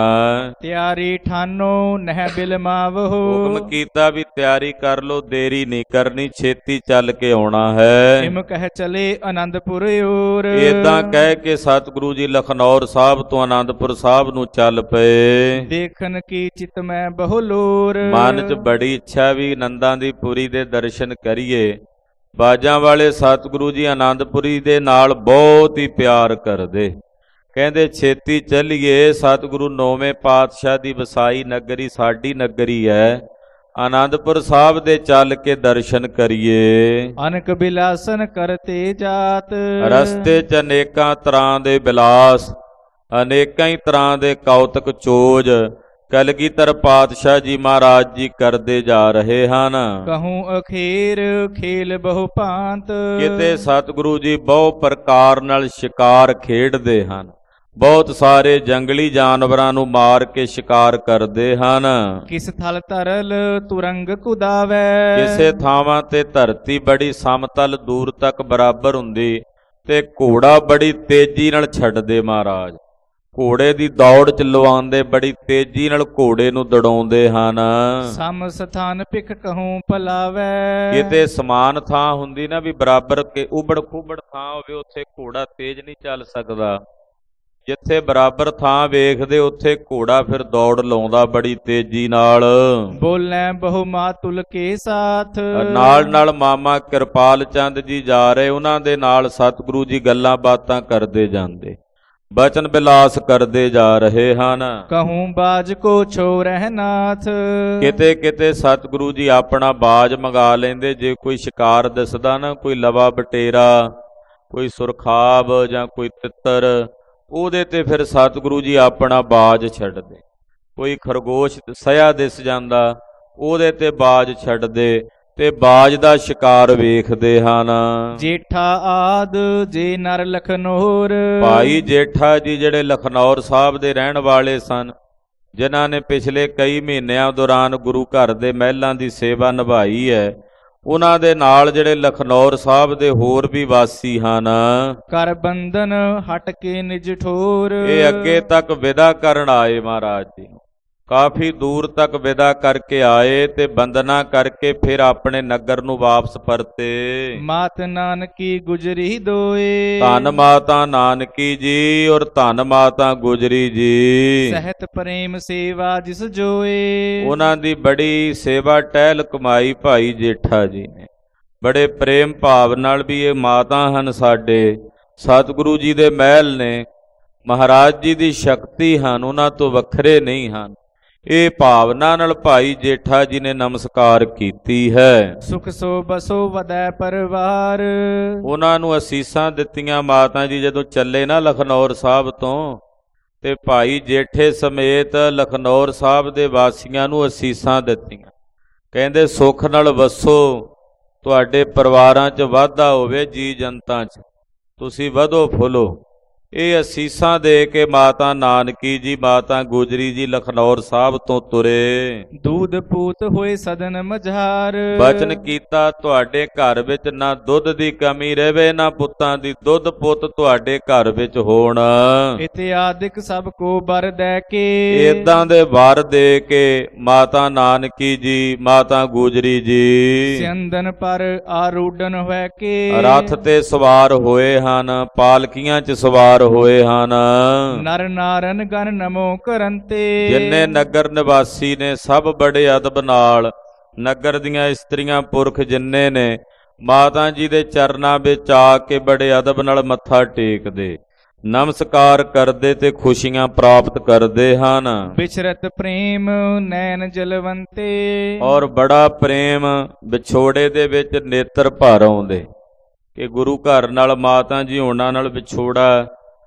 Speaker 2: ਤਿਆਰੀ ਠਾਨੋ ਨਹਿ ਬਿਲਮਾਵਹੁ।
Speaker 1: ਹੁਕਮ ਕੀਤਾ ਵੀ ਤਿਆਰੀ ਕਰ ਲੋ, ਦੇਰੀ ਨਹੀਂ ਕਰਨੀ, ਛੇਤੀ ਚੱਲ ਕੇ ਆਉਣਾ ਹੈ।
Speaker 2: ਇਮ ਕਹਿ ਚਲੇ ਆਨੰਦਪੁਰ ਓਰ।
Speaker 1: ਏਦਾਂ ਕਹਿ ਕੇ ਸਤਿਗੁਰੂ ਜੀ ਲਖਨੌਰ ਸਾਹਿਬ ਤੋਂ ਆਨੰਦਪੁਰ ਸਾਹਿਬ ਨੂੰ ਚੱਲ ਪਏ।
Speaker 2: ਦੇਖਣ ਕੀ ਚਿਤ ਮੈਂ ਬਹੁ ਲੋਰ।
Speaker 1: ਮਨ 'ਚ ਬੜੀ ਇੱਛਾ ਵੀ ਨੰਦਾਂ ਦੀ ਪੁਰੀ ਦੇ ਦਰਸ਼ਨ ਕਰੀਏ। ਬਾਜਾਂ ਵਾਲੇ ਸਤਿਗੁਰੂ ਜੀ ਆਨੰਦਪੁਰੀ ਦੇ ਨਾਲ ਬਹੁਤ ਹੀ ਪਿਆਰ ਕਰਦੇ। ਕਹਿੰਦੇ ਛੇਤੀ ਚੱਲੀਏ, ਸਤਿਗੁਰੂ 9ਵੇਂ ਪਾਤਸ਼ਾਹ ਦੀ ਵਸਾਈ ਨਗਰੀ ਸਾਡੀ ਨਗਰੀ ਹੈ, ਆਨੰਦਪੁਰ ਸਾਹਿਬ ਦੇ ਚੱਲ ਕੇ ਦਰਸ਼ਨ ਕਰੀਏ।
Speaker 2: ਅਨਕ ਬਿਲਾਸਨ ਕਰਤੇ ਜਾਤ।
Speaker 1: ਰਸਤੇ 'ਚ ਅਨੇਕਾਂ ਤਰ੍ਹਾਂ ਦੇ ਬਿਲਾਸ, ਅਨੇਕਾਂ ਹੀ ਤਰ੍ਹਾਂ ਦੇ ਕੌਤਕ ਚੋਜ ਕਲਗੀਧਰ ਪਾਤਸ਼ਾਹ ਜੀ ਮਹਾਰਾਜ ਜੀ ਕਰਦੇ ਜਾ ਰਹੇ ਹਨ।
Speaker 2: ਕਹੂੰ ਅਖੀਰ ਖੇਲ ਬਹੁ ਭਾਂਤ।
Speaker 1: ਕਿਤੇ ਸਤਿਗੁਰੂ ਜੀ ਬਹੁ ਪ੍ਰਕਾਰ ਨਾਲ ਸ਼ਿਕਾਰ ਖੇਡਦੇ ਹਨ, ਬਹੁਤ ਸਾਰੇ ਜੰਗਲੀ ਜਾਨਵਰਾਂ ਨੂੰ ਮਾਰ ਕੇ ਸ਼ਿਕਾਰ ਕਰਦੇ ਹਨ।
Speaker 2: ਕਿਸ ਥਲ ਤਰਲ ਤੁਰੰਗ ਕੁਦਾਵੈ।
Speaker 1: ਕਿਸੇ ਥਾਵਾਂ ਤੇ ਧਰਤੀ ਬੜੀ ਸਮਤਲ ਦੂਰ ਤੱਕ ਬਰਾਬਰ ਹੁੰਦੀ ਤੇ ਘੋੜਾ ਬੜੀ ਤੇਜ਼ੀ ਨਾਲ ਛੱਡਦੇ ਮਹਾਰਾਜ। ਘੋੜੇ ਦੀ ਦੌੜ ਚ ਲਵਾਉਂਦੇ, ਬੜੀ ਤੇਜ਼ੀ ਨਾਲ ਘੋੜੇ ਨੂੰ ਦੜਾਉਂਦੇ ਹਨ।
Speaker 2: ਸਮ ਸਥਾਨ ਭਿਖ ਕਹੂੰ ਭਲਾਵੈ।
Speaker 1: ਕਿਤੇ ਸਮਾਨ ਥਾਂ ਹੁੰਦੀ ਨਾ ਵੀ ਬਰਾਬਰ ਕੇ ਉਬੜ ਖੁਬੜ ਥਾਂ ਹੋਵੇ, ਉੱਥੇ ਘੋੜਾ ਤੇਜ਼ ਨਹੀਂ ਚੱਲ ਸਕਦਾ। ਜਿੱਥੇ ਬਰਾਬਰ ਥਾਂ ਵੇਖਦੇ ਉੱਥੇ ਘੋੜਾ ਫਿਰ ਦੌੜ ਲਾਉਂਦਾ ਬੜੀ ਤੇਜ਼ੀ ਨਾਲ।
Speaker 2: ਬੋਲੇ ਬਹੁ ਮਾਤੁਲ ਕੇ ਸਾਥ।
Speaker 1: ਨਾਲ ਨਾਲ ਮਾਮਾ ਕਿਰਪਾਲ ਚੰਦ ਜੀ ਜਾ ਰਹੇ, ਉਹਨਾਂ ਦੇ ਨਾਲ ਸਤਿਗੁਰੂ ਜੀ ਗੱਲਾਂ ਬਾਤਾਂ ਕਰਦੇ ਜਾਂਦੇ, ਬਚਨ ਬਿਲਾਸ ਕਰਦੇ ਜਾ ਰਹੇ ਹਨ।
Speaker 2: ਕਹੂੰ ਬਾਜ ਕੋ ਛੋਰਹਿ ਨਾਥ।
Speaker 1: ਕਿਤੇ ਕਿਤੇ ਸਤਿਗੁਰੂ ਜੀ ਆਪਣਾ ਬਾਜ ਮੰਗਾ ਲੈਂਦੇ। ਜੇ ਕੋਈ ਸ਼ਿਕਾਰ ਦਿਸਦਾ ਨਾ, ਕੋਈ ਲਵਾ ਬਟੇਰਾ, ਕੋਈ ਸੁਰਖਾਬ ਜਾਂ ਕੋਈ ਤਿੱਤਰ, ਉਹਦੇ ਤੇ ਫਿਰ ਸਤਿਗੁਰੂ ਜੀ ਆਪਣਾ ਬਾਜ ਛੱਡਦੇ। ਕੋਈ ਖਰਗੋਸ਼ ਸਿਆ ਦਿਸ ਜਾਂਦਾ, ਉਹਦੇ ਤੇ ਬਾਜ ਛੱਡਦੇ ਤੇ ਬਾਜ ਦਾ ਸ਼ਿਕਾਰ ਵੇਖਦੇ ਹਨ।
Speaker 2: ਜੇਠਾ ਆਦ ਜੇ ਨਰ ਲਖਨੌਰ।
Speaker 1: ਭਾਈ ਜੇਠਾ ਜੀ ਜਿਹੜੇ ਲਖਨੌਰ ਸਾਹਿਬ ਦੇ ਰਹਿਣ ਵਾਲੇ ਸਨ, ਜਿਨ੍ਹਾਂ ਨੇ ਪਿਛਲੇ ਕਈ ਮਹੀਨਿਆਂ ਦੌਰਾਨ ਗੁਰੂ ਘਰ ਦੇ ਮਹਿਲਾਂ ਦੀ ਸੇਵਾ ਨਿਭਾਈ ਹੈ, ਉਹਨਾਂ ਦੇ ਨਾਲ ਜਿਹੜੇ ਲਖਨੌਰ ਸਾਹਿਬ ਦੇ ਹੋਰ ਵੀ ਵਾਸੀ ਹਨ।
Speaker 2: ਕਰ ਬੰਧਨ ਹਟ ਕੇ ਨਿਜ ਠੋਰ।
Speaker 1: ਇਹ ਅੱਗੇ ਤੱਕ ਵਿਦਾ ਕਰਨ ਆਏ ਮਹਾਰਾਜ ਜੀ, ਕਾਫੀ ਦੂਰ ਤੱਕ ਵਿਦਾ ਕਰਕੇ ਆਏ ਤੇ ਬੰਦਨਾ ਕਰਕੇ ਫਿਰ ਆਪਣੇ ਨਗਰ ਨੂੰ ਵਾਪਸ ਪਰਤੇ।
Speaker 2: ਮਾਤ ਨਾਨਕੀ ਗੁਜਰੀ ਦੋਏ।
Speaker 1: ਧੰਨ ਮਾਤਾ ਨਾਨਕੀ ਜੀ ਔਰ ਧੰਨ ਮਾਤਾ ਗੁਜਰੀ ਜੀ।
Speaker 2: ਸਹਿਤ ਪ੍ਰੇਮ ਸੇਵਾ ਜਿਸ ਜੋਏ।
Speaker 1: ਉਹਨਾਂ ਦੀ ਬੜੀ ਸੇਵਾ ਟਹਿਲ ਕਮਾਈ ਭਾਈ ਜੇਠਾ ਜੀ ਨੇ। ਬੜੇ ਪ੍ਰੇਮ ਭਾਵ ਨਾਲ ਵੀ ਇਹ ਮਾਤਾ ਹਨ ਸਾਡੇ, ਸਤਿਗੁਰੂ ਜੀ ਦੇ ਮਹਿਲ ਨੇ, ਮਹਾਰਾਜ ਜੀ ਦੀ ਸ਼ਕਤੀ ਹਨ, ਉਹਨਾਂ ਤੋਂ ਵੱਖਰੇ ਨਹੀਂ ਹਨ। ਇਹ ਭਾਵਨਾ ਨਾਲ ਭਾਈ ਜੇਠਾ ਜੀ ਨੇ ਨਮਸਕਾਰ ਕੀਤੀ ਹੈ।
Speaker 2: ਸੁਖ ਸੋ ਬਸੋ ਵਧੈ ਪਰਿਵਾਰ।
Speaker 1: ਉਹਨਾਂ ਨੂੰ ਅਸੀਸਾਂ ਦਿੱਤੀਆਂ ਮਾਤਾ ਜੀ ਜਦੋਂ ਚੱਲੇ ਨਾ ਲਖਨੌਰ ਸਾਹਿਬ ਤੋਂ, ਤੇ ਭਾਈ ਜੇਠੇ ਸਮੇਤ ਲਖਨੌਰ ਸਾਹਿਬ ਦੇ ਵਾਸੀਆਂ ਨੂੰ ਅਸੀਸਾਂ ਦਿੱਤੀਆਂ। ਕਹਿੰਦੇ ਸੁੱਖ ਨਾਲ ਵਸੋ, ਤੁਹਾਡੇ ਪਰਿਵਾਰਾਂ 'ਚ ਵਾਧਾ ਹੋਵੇ, ਜੀ ਜਨਤਾ 'ਚ ਤੁਸੀਂ ਵਧੋ ਫੁੱਲੋ। ਇਹ ਅਸੀਸਾਂ ਦੇ ਕੇ ਮਾਤਾ ਨਾਨਕੀ ਜੀ, ਮਾਤਾ ਗੁਜਰੀ ਜੀ ਲਖਨੌਰ ਸਾਹਿਬ ਤੋਂ ਤੁਰੇ।
Speaker 2: ਦੂਧ ਪੂਤ ਹੋਏ ਸਦਨ ਮਝਾਰ।
Speaker 1: ਬਚਨ ਕੀਤਾ ਤੁਹਾਡੇ ਘਰ ਵਿੱਚ ਨਾ ਦੁੱਧ ਦੀ ਕਮੀ ਰਹੇ, ਨਾ ਪੁੱਤਾਂ ਦੀ, ਦੁੱਧ ਪੁੱਤ ਤੁਹਾਡੇ ਘਰ ਵਿੱਚ ਹੋਣ।
Speaker 2: ਇਤਿਆਦਿਕ ਸਭ ਕੋ ਬਰ ਦੇ ਕੇ।
Speaker 1: ਏਦਾਂ ਦੇ ਵਰ ਦੇ ਕੇ ਮਾਤਾ ਨਾਨਕੀ ਜੀ, ਮਾਤਾ ਗੁਜਰੀ ਜੀ
Speaker 2: ਸਿੰਦਨ ਪਰ ਆਰੂਢਨ ਹੋਇ ਕੇ।
Speaker 1: ਰੱਥ ਤੇ ਸਵਾਰ ਹੋਏ ਹਨ, ਪਾਲਕੀਆਂ 'ਚ ਸਵਾਰ ਹੋਏ ਹਨ।
Speaker 2: ਨਰ ਨਾਰਨ ਗਨ ਨਮੋ ਕਰੰਤੇ।
Speaker 1: ਜਿੰਨੇ ਨਗਰ ਨਿਵਾਸੀ ਨੇ ਸਭ ਬੜੇ ਅਦਬ ਨਾਲ, ਨਗਰ ਦੀਆਂ ਇਸਤਰੀਆਂ ਪੁਰਖ ਜਿੰਨੇ ਨੇ, ਮਾਤਾ ਜੀ ਦੇ ਚਰਨਾਂ ਵਿੱਚ ਆ ਕੇ ਬੜੇ ਅਦਬ ਨਾਲ ਮੱਥਾ ਟੇਕਦੇ, ਨਮਸਕਾਰ ਕਰਦੇ ਤੇ ਖੁਸ਼ੀਆਂ ਪ੍ਰਾਪਤ ਕਰਦੇ ਹਨ।
Speaker 2: ਵਿਚਰਤ ਪ੍ਰੇਮ ਨੈਣ ਜਲਵੰਤੇ।
Speaker 1: ਔਰ ਬੜਾ ਪ੍ਰੇਮ ਵਿਛੋੜੇ ਦੇ ਵਿੱਚ ਨੇਤਰ ਭਰ ਆਉਂਦੇ ਕਿ ਗੁਰੂ ਘਰ ਨਾਲ ਮਾਤਾ ਜੀ ਹੋਣਾ ਨਾਲ ਵਿਛੋੜਾ।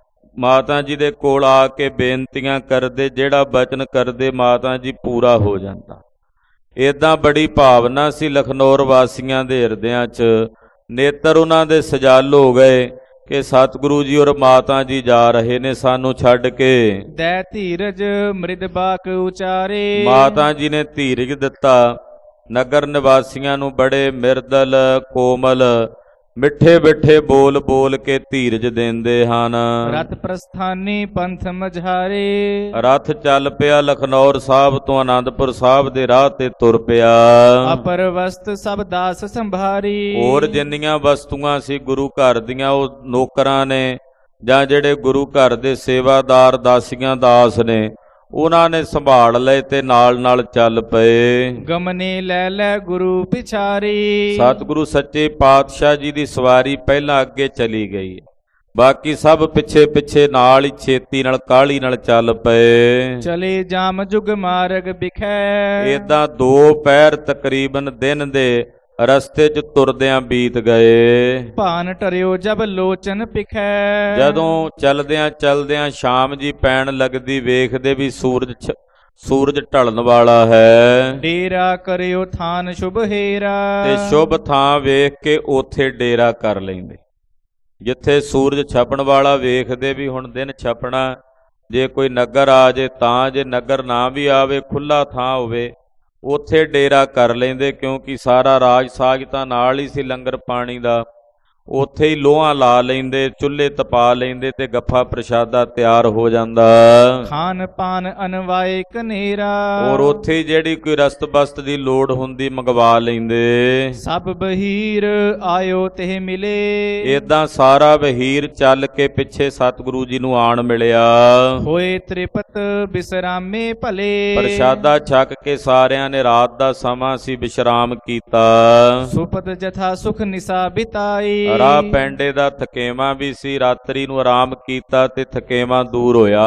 Speaker 1: ਮਾਤਾ ਜੀ ਦੇ ਕੋਲ ਆ ਕੇ ਬੇਨਤੀਆਂ ਕਰਦੇ, ਜਿਹੜਾ ਬਚਨ ਕਰਦੇ ਮਾਤਾ ਜੀ ਪੂਰਾ ਹੋ ਜਾਂਦਾ। ਏਦਾਂ ਬੜੀ ਭਾਵਨਾ ਸੀ ਲਖਨੌਰ ਵਾਸੀਆਂ ਦੇ ਹਿਰਦਿਆਂ 'ਚ। ਨੇਤਰ ਉਹਨਾਂ ਦੇ ਸਜਾਲ ਹੋ ਗਏ ਕਿ ਸਤਿਗੁਰੂ ਜੀ ਔਰ ਮਾਤਾ ਜੀ ਜਾ ਰਹੇ ਨੇ ਸਾਨੂੰ ਛੱਡ ਕੇ।
Speaker 2: ਦੈ ਧੀਰਜ ਮ੍ਰਿਦ ਬਾਕ ਉਚਾਰੇ।
Speaker 1: ਮਾਤਾ ਜੀ ਨੇ ਧੀਰਜ ਦਿੱਤਾ, ਨਗਰ ਨਿਵਾਸੀਆਂ ਨੂੰ ਬੜੇ ਮਿਰਦਲ ਕੋਮਲ ਮਿੱਠੇ ਮਿੱਠੇ ਬੋਲ ਬੋਲ ਕੇ ਧੀਰਜ ਦਿੰਦੇ ਹਨ।
Speaker 2: ਰਥ ਪ੍ਰਸਥਾਨੀ ਪੰਥ ਮਝਾਰੇ,
Speaker 1: ਰਥ ਚੱਲ ਪਿਆ ਲਖਨੌਰ ਸਾਹਿਬ ਤੋਂ ਆਨੰਦਪੁਰ ਸਾਹਿਬ ਦੇ ਰਾਹ ਤੇ ਤੁਰ ਪਿਆ।
Speaker 2: ਅਪਰ ਵਸਤ ਸਭ ਦਾਸ ਸੰਭਾਰੀ,
Speaker 1: ਹੋਰ ਜਿੰਨੀਆਂ ਵਸਤੂਆਂ ਸੀ ਗੁਰੂ ਘਰ ਦੀਆਂ ਉਹ ਨੌਕਰਾਂ ਨੇ ਜਾਂ ਜਿਹੜੇ ਗੁਰੂ ਘਰ ਦੇ ਸੇਵਾਦਾਰ ਦਾਸੀਆਂ ਦਾਸ ਨੇ ਉਹਨਾਂ ਨੇ ਸੰਭਾਲ ਲਏ ਤੇ ਨਾਲ ਨਾਲ ਚੱਲ ਪਏ।
Speaker 2: ਗਮਨੇ ਲੈ ਲੈ ਗੁਰੂ ਪਿਛਾਰੀ,
Speaker 1: ਸਤਿਗੁਰੂ ਸੱਚੇ ਪਾਤਸ਼ਾਹ ਜੀ ਦੀ ਸਵਾਰੀ ਪਹਿਲਾਂ ਅੱਗੇ ਚਲੀ ਗਈ, ਬਾਕੀ ਸਭ ਪਿੱਛੇ ਪਿੱਛੇ ਨਾਲ ਹੀ ਛੇਤੀ ਨਾਲ ਕਾਹਲੀ ਨਾਲ ਚੱਲ ਪਏ।
Speaker 2: ਚਲੇ ਜਾਮ ਜੁਗ ਮਾਰਗ ਬਿਖੈ,
Speaker 1: ਏਦਾਂ 2 ਪਹਿਰ ਤਕਰੀਬਨ ਦਿਨ ਦੇ ਰਸਤੇ 'ਚ ਤੁਰਦਿਆਂ ਬੀਤ ਗਏ।
Speaker 2: ਭਾਨ ਟਰਿਓ ਜਬ ਲੋਚਨ ਪਿਖੈ,
Speaker 1: ਜਦੋਂ ਚਲਦਿਆਂ ਚਲਦਿਆਂ ਸ਼ਾਮ ਜੀ ਪੈਣ ਲੱਗਦੀ, ਵੇਖਦੇ ਵੀ ਸੂਰਜ ਢਲਣ ਵਾਲਾ ਹੈ।
Speaker 2: ਡੇਰਾ ਕਰਿਓ ਥਾਨ ਸ਼ੁਭ ਹੇਰਾ,
Speaker 1: ਤੇ ਸ਼ੁਭ ਥਾਂ ਵੇਖ ਕੇ ਉੱਥੇ ਡੇਰਾ ਕਰ ਲੈਂਦੇ। ਜਿੱਥੇ ਸੂਰਜ ਛਪਣ ਵਾਲਾ ਵੇਖਦੇ ਵੀ ਹੁਣ ਦਿਨ ਛਪਣਾ, ਜੇ ਕੋਈ ਨਗਰ ਆ ਜੇ ਤਾਂ, ਜੇ ਨਗਰ ਨਾ ਵੀ ਆਵੇ ਖੁੱਲਾ ਥਾਂ ਹੋਵੇ ਉੱਥੇ ਡੇਰਾ ਕਰ ਲੈਂਦੇ, ਕਿਉਂਕਿ ਸਾਰਾ ਰਾਜ ਸਾਜ ਤਾਂ ਨਾਲ ਹੀ ਸੀ ਲੰਗਰ ਪਾਣੀ ਦਾ। ਉੱਥੇ ਹੀ ਲੋਹਾਂ ਲਾ ਲੈਂਦੇ, ਚੁੱਲ੍ਹੇ ਤਪਾ ਲੈਂਦੇ ਤੇ ਗੱਫਾ ਪ੍ਰਸ਼ਾਦਾ ਤਿਆਰ ਹੋ ਜਾਂਦਾ।
Speaker 2: ਖਾਨ ਪਾਨ ਅਨਵਾਏ ਕਨੇਰਾ,
Speaker 1: ਔਰ ਉੱਥੇ ਜਿਹੜੀ ਕੋਈ ਰਸਤ ਬਸਤ ਦੀ ਲੋੜ ਹੁੰਦੀ ਮੰਗਵਾ ਲੈਂਦੇ।
Speaker 2: ਸਭ ਬਹੀਰ ਆਇਓ ਤੇ ਮਿਲੇ,
Speaker 1: ਏਦਾਂ ਸਾਰਾ ਵਹੀਰ ਚੱਲ ਕੇ ਪਿੱਛੇ ਸਤਿਗੁਰੂ ਜੀ ਨੂੰ ਆਣ ਮਿਲਿਆ।
Speaker 2: ਹੋਏ ਤ੍ਰਿਪਤ ਬਿਸਰਾਮੇ ਭਲੇ,
Speaker 1: ਪ੍ਰਸ਼ਾਦਾ ਛਕ ਕੇ ਸਾਰਿਆਂ ਨੇ ਰਾਤ ਦਾ ਸਮਾਂ ਸੀ ਵਿਸ਼ਰਾਮ ਕੀਤਾ।
Speaker 2: ਸੁਪਤ ਜਥਾ ਸੁਖ ਨਿਸਾ ਬਿਤਾਈ,
Speaker 1: ਰਾਹ ਪੈਂਡੇ ਦਾ ਥਕੇਵਾਂ ਵੀ ਸੀ, ਰਾਤਰੀ ਨੂੰ ਆਰਾਮ ਕੀਤਾ ਤੇ ਥਕੇਵਾਂ ਦੂਰ ਹੋਇਆ।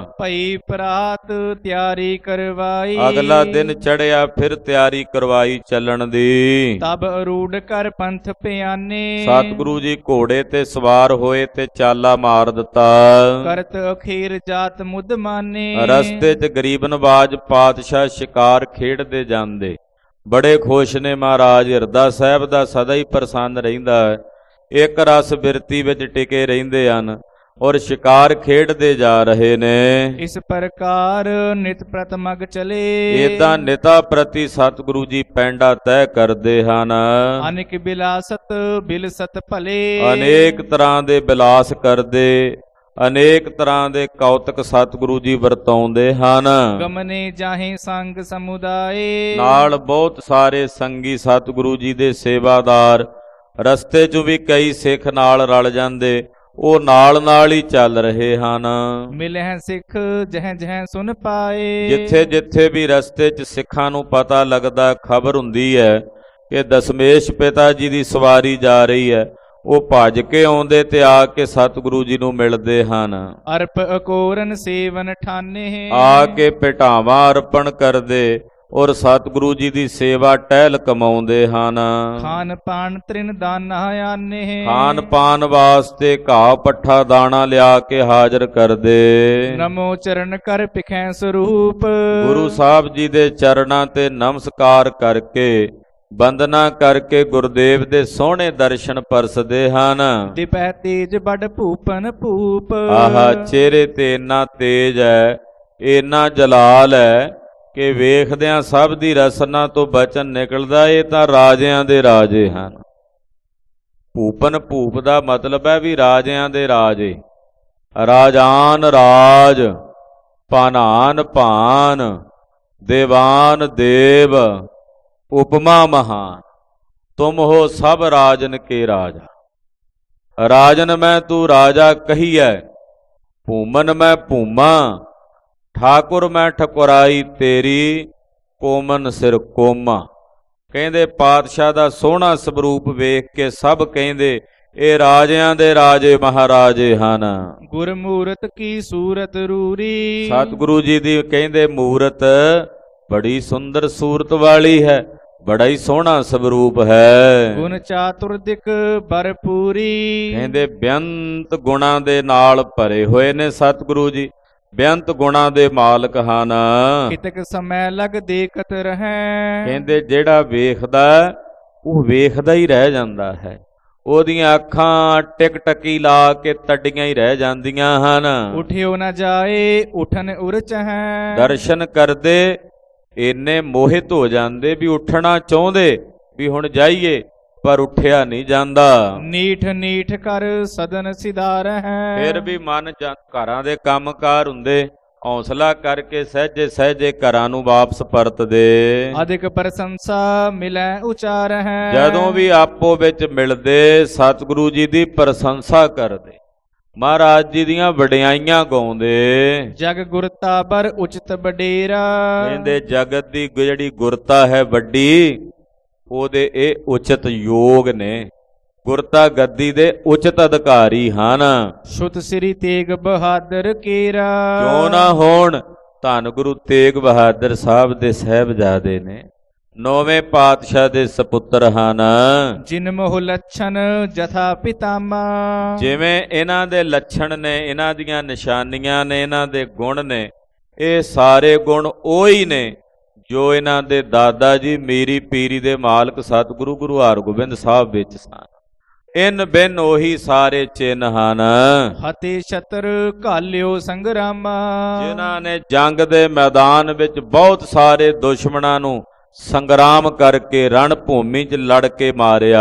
Speaker 2: ਭਈ ਪ੍ਰਾਤ ਤਿਆਰੀ ਕਰਵਾਈ,
Speaker 1: ਅਗਲਾ ਦਿਨ ਚੜਿਆ ਫਿਰ ਤਿਆਰੀ ਕਰਵਾਈ ਚੱਲਣ ਦੀ।
Speaker 2: ਤਬ ਅਰੂੜ ਕਰ ਪੰਥ ਪਿਆਨੇ,
Speaker 1: ਸਤਿਗੁਰੂ ਜੀ ਘੋੜੇ ਤੇ ਸਵਾਰ ਹੋਏ ਤੇ ਚਾਲਾ ਮਾਰ ਦਿੱਤਾ।
Speaker 2: ਕਰਤ ਅਖੀਰ ਜਾਤ ਮੁੱਦ ਮਾਨੇ,
Speaker 1: ਰਸਤੇ 'ਚ ਗਰੀਬ ਨਵਾਜ ਪਾਤਸ਼ਾਹ ਸ਼ਿਕਾਰ ਖੇਡਦੇ ਜਾਂਦੇ, ਬੜੇ ਖੁਸ਼ ਨੇ। ਮਹਾਰਾਜ ਹਿਰਦਾ ਸਾਹਿਬ ਦਾ ਸਦਾ ਹੀ ਪ੍ਰਸੰਨ ਰਹਿੰਦਾ ਹੈ, ਇੱਕ ਰਸ ਬਿਰਤੀ ਵਿੱਚ ਟਿਕੇ ਰਹਿੰਦੇ ਹਨ ਔਰ ਸ਼ਿਕਾਰ ਖੇਡਦੇ ਜਾ ਰਹੇ ਨੇ।
Speaker 2: ਇਸ ਪ੍ਰਕਾਰ ਨਿਤ ਪ੍ਰਤਮਗ ਚਲੇ,
Speaker 1: ਏਦਾਂ ਨਿਤਾ ਪ੍ਰਤੀ ਸਤਿਗੁਰੂ ਜੀ ਪੈਂਡਾ ਤੈਅ ਕਰਦੇ ਹਨ।
Speaker 2: ਅਨੇਕ ਬਿਲਾਸਤ ਬਿਲਸਤ ਭਲੇ,
Speaker 1: ਅਨੇਕ ਤਰ੍ਹਾਂ ਦੇ ਬਿਲਾਸ ਕਰਦੇ, ਅਨੇਕ ਤਰ੍ਹਾਂ ਦੇ ਕੌਤਕ ਸਤਿਗੁਰੂ ਜੀ ਵਰਤਾਉਂਦੇ ਹਨ।
Speaker 2: ਗਮਨੇ ਜਾਹੇ ਸੰਗ ਸਮੁਦਾਏ,
Speaker 1: ਨਾਲ ਬਹੁਤ ਸਾਰੇ ਸੰਗੀ ਸਤਿਗੁਰੂ ਜੀ ਦੇ ਸੇਵਾਦਾਰ, ਰਸਤੇ 'ਚ ਵੀ ਕਈ ਸਿੱਖ ਨਾਲ ਰਲ ਜਾਂਦੇ, ਉਹ ਨਾਲ ਨਾਲ ਹੀ ਚੱਲ ਰਹੇ ਹਨ।
Speaker 2: ਮਿਲਹਿ ਸਿੱਖ ਜਹ ਜਹ ਸੁਨ ਪਾਏ,
Speaker 1: ਜਿੱਥੇ ਜਿੱਥੇ ਵੀ ਰਸਤੇ 'ਚ ਸਿੱਖਾਂ ਨੂੰ ਪਤਾ ਲੱਗਦਾ, ਖਬਰ ਹੁੰਦੀ ਹੈ ਕਿ ਦਸ਼ਮੇਸ਼ ਪਿਤਾ ਜੀ ਦੀ ਸਵਾਰੀ ਜਾ ਰਹੀ ਹੈ, ਉਹ ਭੱਜ ਕੇ ਆਉਂਦੇ ਤੇ ਆ ਕੇ ਸਤਿਗੁਰੂ ਜੀ ਨੂੰ ਮਿਲਦੇ ਹਨ।
Speaker 2: ਅਰਪ ਅਕੋਰਨ ਸੇਵਨ ਠਾਨੇ,
Speaker 1: ਆ ਕੇ ਭੇਟਾਵਾਂ ਅਰਪਣ ਕਰਦੇ ਔਰ ਸਤਿਗੁਰੂ ਜੀ ਦੀ ਸੇਵਾ ਟਹਿਲ ਕਮਾਉਂਦੇ ਹਨ।
Speaker 2: ਖਾਨ ਪਾਨ ਤ੍ਰਿਨ ਦਾਨਾ ਆਨੇ,
Speaker 1: ਖਾਨ ਪਾਨ ਵਾਸਤੇ ਘਾਹ ਪੱਠਾ ਦਾਣਾ ਲਿਆ ਕੇ ਹਾਜ਼ਰ ਕਰਦੇ।
Speaker 2: ਨਮੋ ਚਰਨ ਕਰ ਪਿਖੈ ਸਰੂਪ,
Speaker 1: ਗੁਰੂ ਸਾਹਿਬ ਜੀ ਦੇ ਚਰਨਾਂ ਤੇ ਨਮਸਕਾਰ ਕਰਕੇ, ਬੰਦਨਾ ਕਰਕੇ ਗੁਰਦੇਵ ਦੇ ਸੋਹਣੇ ਦਰਸ਼ਨ ਪਰਸਦੇ ਹਨ।
Speaker 2: ਦਿਪੈ ਤੇਜ ਬੜ ਭੂਪਨ ਭੂਪ,
Speaker 1: ਆਹਾ ਚਿਹਰੇ ਤੇ ਇੰਨਾ ਤੇਜ ਹੈ, ਇੰਨਾ ਜਲਾਲ ਹੈ ਕਿ ਵੇਖਦਿਆਂ ਸਭ ਦੀ ਰਸਨਾ ਤੋਂ ਬਚਨ ਨਿਕਲਦਾ, ਇਹ ਤਾਂ ਰਾਜਿਆਂ ਦੇ ਰਾਜੇ ਹਨ। ਭੂਪਨ ਭੂਪ ਦਾ ਮਤਲਬ ਹੈ ਵੀ ਰਾਜਿਆਂ ਦੇ ਰਾਜੇ। ਰਾਜਾਨ ਰਾਜ, ਭਾਨਾਨ ਭਾਨ, ਦੇਵਾਨ ਦੇਵ, ਉਪਮਾ ਮਹਾਨ, ਤੁਮ ਹੋ ਸਭ ਰਾਜਨ ਕੇ ਰਾਜਾ। ਰਾਜਨ ਮੈਂ ਤੂੰ ਰਾਜਾ ਕਹੀਐ, ਭੂਮਨ ਮੈਂ ਭੂਮਾ, ਠਾਕੁਰ ਮੈਂ ਠਕੁਰਾਈ ਤੇਰੀ, ਕੋਮਨ ਸਿਰ ਕੋਮਾ। ਕਹਿੰਦੇ ਪਾਤਸ਼ਾਹ ਦਾ ਸੋਹਣਾ ਸਰੂਪ ਵੇਖ ਕੇ ਸਭ ਕਹਿੰਦੇ ਇਹ ਰਾਜਿਆਂ ਦੇ ਰਾਜੇ ਮਹਾਰਾਜੇ ਹਨ।
Speaker 2: ਗੁਰਮੂਰਤ ਕੀ ਸੂਰਤ ਰੂਰੀ,
Speaker 1: ਸਤਿਗੁਰੂ ਜੀ ਦੀ ਕਹਿੰਦੇ ਮੂਰਤ ਬੜੀ ਸੁੰਦਰ ਸੂਰਤ ਵਾਲੀ ਹੈ, ਬੜਾ ਹੀ ਸੋਹਣਾ ਸਰੂਪ ਹੈ।
Speaker 2: ਗੁਣ ਚਾਤੁਰਦਿਕ ਭਰਪੂਰੀ,
Speaker 1: ਕਹਿੰਦੇ ਬੇਅੰਤ ਗੁਣਾਂ ਦੇ ਨਾਲ ਭਰੇ ਹੋਏ ਨੇ ਸਤਿਗੁਰੂ ਜੀ, ਬੇਅੰਤ ਗੁਣਾਂ ਦੇ ਮਾਲਕ ਹਨ।
Speaker 2: ਕਿਤਕ ਸਮੈ ਲਗ ਦੇਖਤ ਰਹੈ,
Speaker 1: ਕਹਿੰਦੇ ਜਿਹੜਾ ਵੇਖਦਾ ਉਹ ਵੇਖਦਾ ਹੀ ਰਹਿ ਜਾਂਦਾ ਹੈ, ਉਹਦੀਆਂ ਅੱਖਾਂ ਟਿਕ ਟਕੀ ਲਾ ਕੇ ਤੱਡੀਆਂ ਹੀ ਰਹਿ ਜਾਂਦੀਆਂ ਹਨ।
Speaker 2: ਉਠਿਓ ਨਾ ਜਾਏ ਉਠਨ ਉਰ ਚਹੈ,
Speaker 1: ਦਰਸ਼ਨ ਕਰਦੇ ਇੰਨੇ ਮੋਹਿਤ ਹੋ ਜਾਂਦੇ ਵੀ ਉੱਠਣਾ ਚਾਹੁੰਦੇ ਵੀ ਹੁਣ ਜਾਈਏ, ਪਰ ਉੱਠਿਆ ਨਹੀਂ ਜਾਂਦਾ।
Speaker 2: ਨੀਠ ਨੀਠ ਕਰ ਸਦਨ ਸਿਧਾਰਹਿ।
Speaker 1: ਫਿਰ ਵੀ ਮਨ ਘਰਾਂ ਦੇ ਕੰਮਕਾਰ ਹੁੰਦੇ, ਹੌਸਲਾ ਕਰਕੇ ਸਹਿਜੇ ਸਹਿਜੇ ਘਰਾਂ ਨੂੰ ਵਾਪਸ ਪਰਤਦੇ।
Speaker 2: ਅਧਿਕ ਪ੍ਰਸ਼ੰਸਾ ਮਿਲੈ ਉਚਾਰਹਿ।
Speaker 1: ਜਦੋਂ ਵੀ ਆਪੋ ਵਿੱਚ ਮਿਲਦੇ ਸਤਿਗੁਰੂ ਜੀ ਦੀ ਪ੍ਰਸ਼ੰਸਾ ਕਰਦੇ, ਮਹਾਰਾਜ ਜੀ ਦੀਆਂ ਵਡਿਆਈਆਂ ਗਾਉਂਦੇ।
Speaker 2: ਜਗ ਗੁਰਤਾ ਬਰ ਉਚਿਤ ਬਡੇਰਾ।
Speaker 1: ਕਹਿੰਦੇ ਜਗਤ ਦੀ ਜਿਹੜੀ ਗੁਰਤਾ ਹੈ ਵੱਡੀ, ਉਹਦੇ ਇਹ ਉਚਿਤ ਯੋਗ ਨੇ। ਗੁਰਤਾ ਗੱਦੀ ਦੇ ਉਚਿਤ ਅਧਿਕਾਰੀ ਹਨ।
Speaker 2: ਸੁਤ ਸ੍ਰੀ ਤੇਗ ਬਹਾਦਰ ਕੇਰਾ।
Speaker 1: ਕਿਉਂ ਨਾ ਹੋਣ, ਧੰਨ ਗੁਰੂ ਤੇਗ ਬਹਾਦਰ ਸਾਹਿਬ ਦੇ ਸਾਹਿਬਜ਼ਾਦੇ ਨੇ, 9ਵੇਂ ਪਾਤਸ਼ਾਹ ਦੇ ਸਪੁੱਤਰ ਹਨ।
Speaker 2: ਜਿਨ ਮੋਹ ਲੱਛਣ ਜਥਾ ਪਿਤਾਮਾ।
Speaker 1: ਜਿਵੇਂ ਇਹਨਾਂ ਦੇ ਲੱਛਣ ਨੇ, ਇਹਨਾਂ ਦੀਆਂ ਨਿਸ਼ਾਨੀਆਂ ਨੇ, ਇਹਨਾਂ ਦੇ ਗੁਣ ਨੇ, ਇਹ ਸਾਰੇ ਗੁਣ ਉਹੀ ਨੇ ਜੋ ਇਹਨਾਂ ਦੇ ਦਾਦਾ ਜੀ ਮੀਰੀ ਪੀਰੀ ਦੇ ਮਾਲਕ ਸਤਿਗੁਰੂ ਗੁਰੂ ਹਰਗੋਬਿੰਦ ਸਾਹਿਬ ਵਿੱਚ ਸਨ। ਇਨ ਬਿਨ ਉਹੀ ਸਾਰੇ ਚਿੰਨ੍ਹ ਹਨ।
Speaker 2: ਹਤੇ ਛਤਰ ਘਾਲਿਓ ਸੰਗਰਾਮਾ। ਜਿਨ੍ਹਾਂ
Speaker 1: ਨੇ ਜੰਗ ਦੇ ਮੈਦਾਨ ਵਿੱਚ ਬਹੁਤ ਸਾਰੇ ਦੁਸ਼ਮਣਾਂ ਨੂੰ ਸੰਗਰਾਮ ਕਰਕੇ ਰਣ ਭੂਮੀ 'ਚ ਲੜ ਕੇ ਮਾਰਿਆ।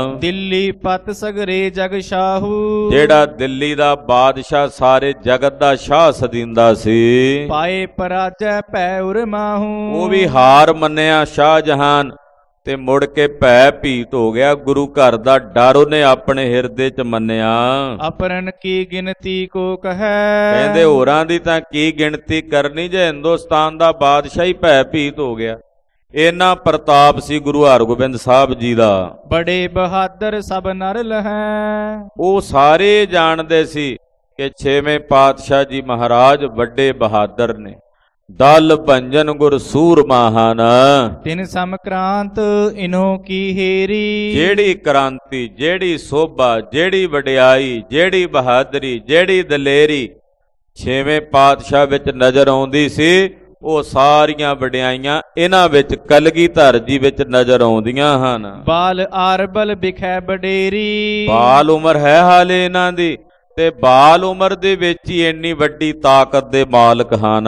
Speaker 2: ਦਿੱਲੀ ਪਤ ਸਗਰੇ ਜਗ ਸ਼ਾਹੂ।
Speaker 1: ਜਿਹੜਾ ਦਿੱਲੀ ਦਾ ਬਾਦਸ਼ਾਹ ਸਾਰੇ ਜਗਤ ਦਾ ਸ਼ਾਹ ਸਦੀਂਦਾ ਸੀ।
Speaker 2: ਪਾਏ ਪਰਾਜੈ ਭੈ ਉਰ ਮਾਹੂ।
Speaker 1: ਉਹ ਵੀ ਹਾਰ ਮੰਨਿਆ ਸ਼ਾਹਜਹਾਨ, ਤੇ ਮੁੜ ਕੇ ਭੈ ਭੀਤ ਹੋ ਗਿਆ। ਗੁਰੂ ਘਰ ਦਾ ਡਰ ਉਹਨੇ ਆਪਣੇ ਹਿਰਦੇ 'ਚ ਮੰਨਿਆ।
Speaker 2: ਅਪਰਨ ਕੀ ਗਿਣਤੀ ਕੋ ਕਹੈ।
Speaker 1: ਕਹਿੰਦੇ ਹੋਰਾਂ ਦੀ ਤਾਂ ਕੀ ਗਿਣਤੀ ਕਰਨੀ ਜੇ ਹਿੰਦੁਸਤਾਨ ਦਾ ਬਾਦਸ਼ਾਹ ਹੀ ਭੈ ਭੀਤ ਹੋ ਗਿਆ। ਇੰਨਾ ਪ੍ਰਤਾਪ ਸੀ ਗੁਰੂ ਹਰਗੋਬਿੰਦ ਸਾਹਿਬ ਜੀ ਦਾ।
Speaker 2: ਬੜੇ ਬਹਾਦਰ ਸਭ ਨਰ ਲਹੈ।
Speaker 1: ਉਹ ਸਾਰੇ ਜਾਣਦੇ ਸੀ ਕਿ 6ਵੇਂ ਪਾਤਸ਼ਾਹ ਜੀ ਮਹਾਰਾਜ ਵੱਡੇ ਬਹਾਦਰ ਨੇ। ਦਲ ਭੰਜਨ ਗੁਰ ਸੂਰਮਾ ਹਨ।
Speaker 2: ਤਿਨ ਸਮਕ੍ਰਾਂਤ ਇਨੋ ਕੀ ਹੇਰੀ।
Speaker 1: ਜਿਹੜੀ ਕ੍ਰਾਂਤੀ, ਜਿਹੜੀ ਸੋਭਾ, ਜਿਹੜੀ ਵਡਿਆਈ, ਜਿਹੜੀ ਬਹਾਦਰੀ, ਜਿਹੜੀ ਦਲੇਰੀ 6ਵੇਂ ਪਾਤਸ਼ਾਹ ਵਿੱਚ ਨਜ਼ਰ ਆਉਂਦੀ ਸੀ, ਉਹ ਸਾਰੀਆਂ ਵਡਿਆਈਆਂ ਇਹਨਾਂ ਵਿੱਚ ਕਲਗੀਧਰ ਜੀ ਵਿੱਚ ਨਜ਼ਰ ਆਉਂਦੀਆਂ ਹਨ।
Speaker 2: ਬਾਲ ਆਰਬਲ ਬਿਖੈ ਬਡੇਰੀ।
Speaker 1: ਬਾਲ ਉਮਰ ਹੈ ਹਾਲੇ ਇਹਨਾਂ ਦੀ, ਤੇ ਬਾਲ ਉਮਰ ਦੇ ਵਿੱਚ ਹੀ ਇੰਨੀ ਵੱਡੀ ਤਾਕਤ ਦੇ ਮਾਲਕ ਹਨ।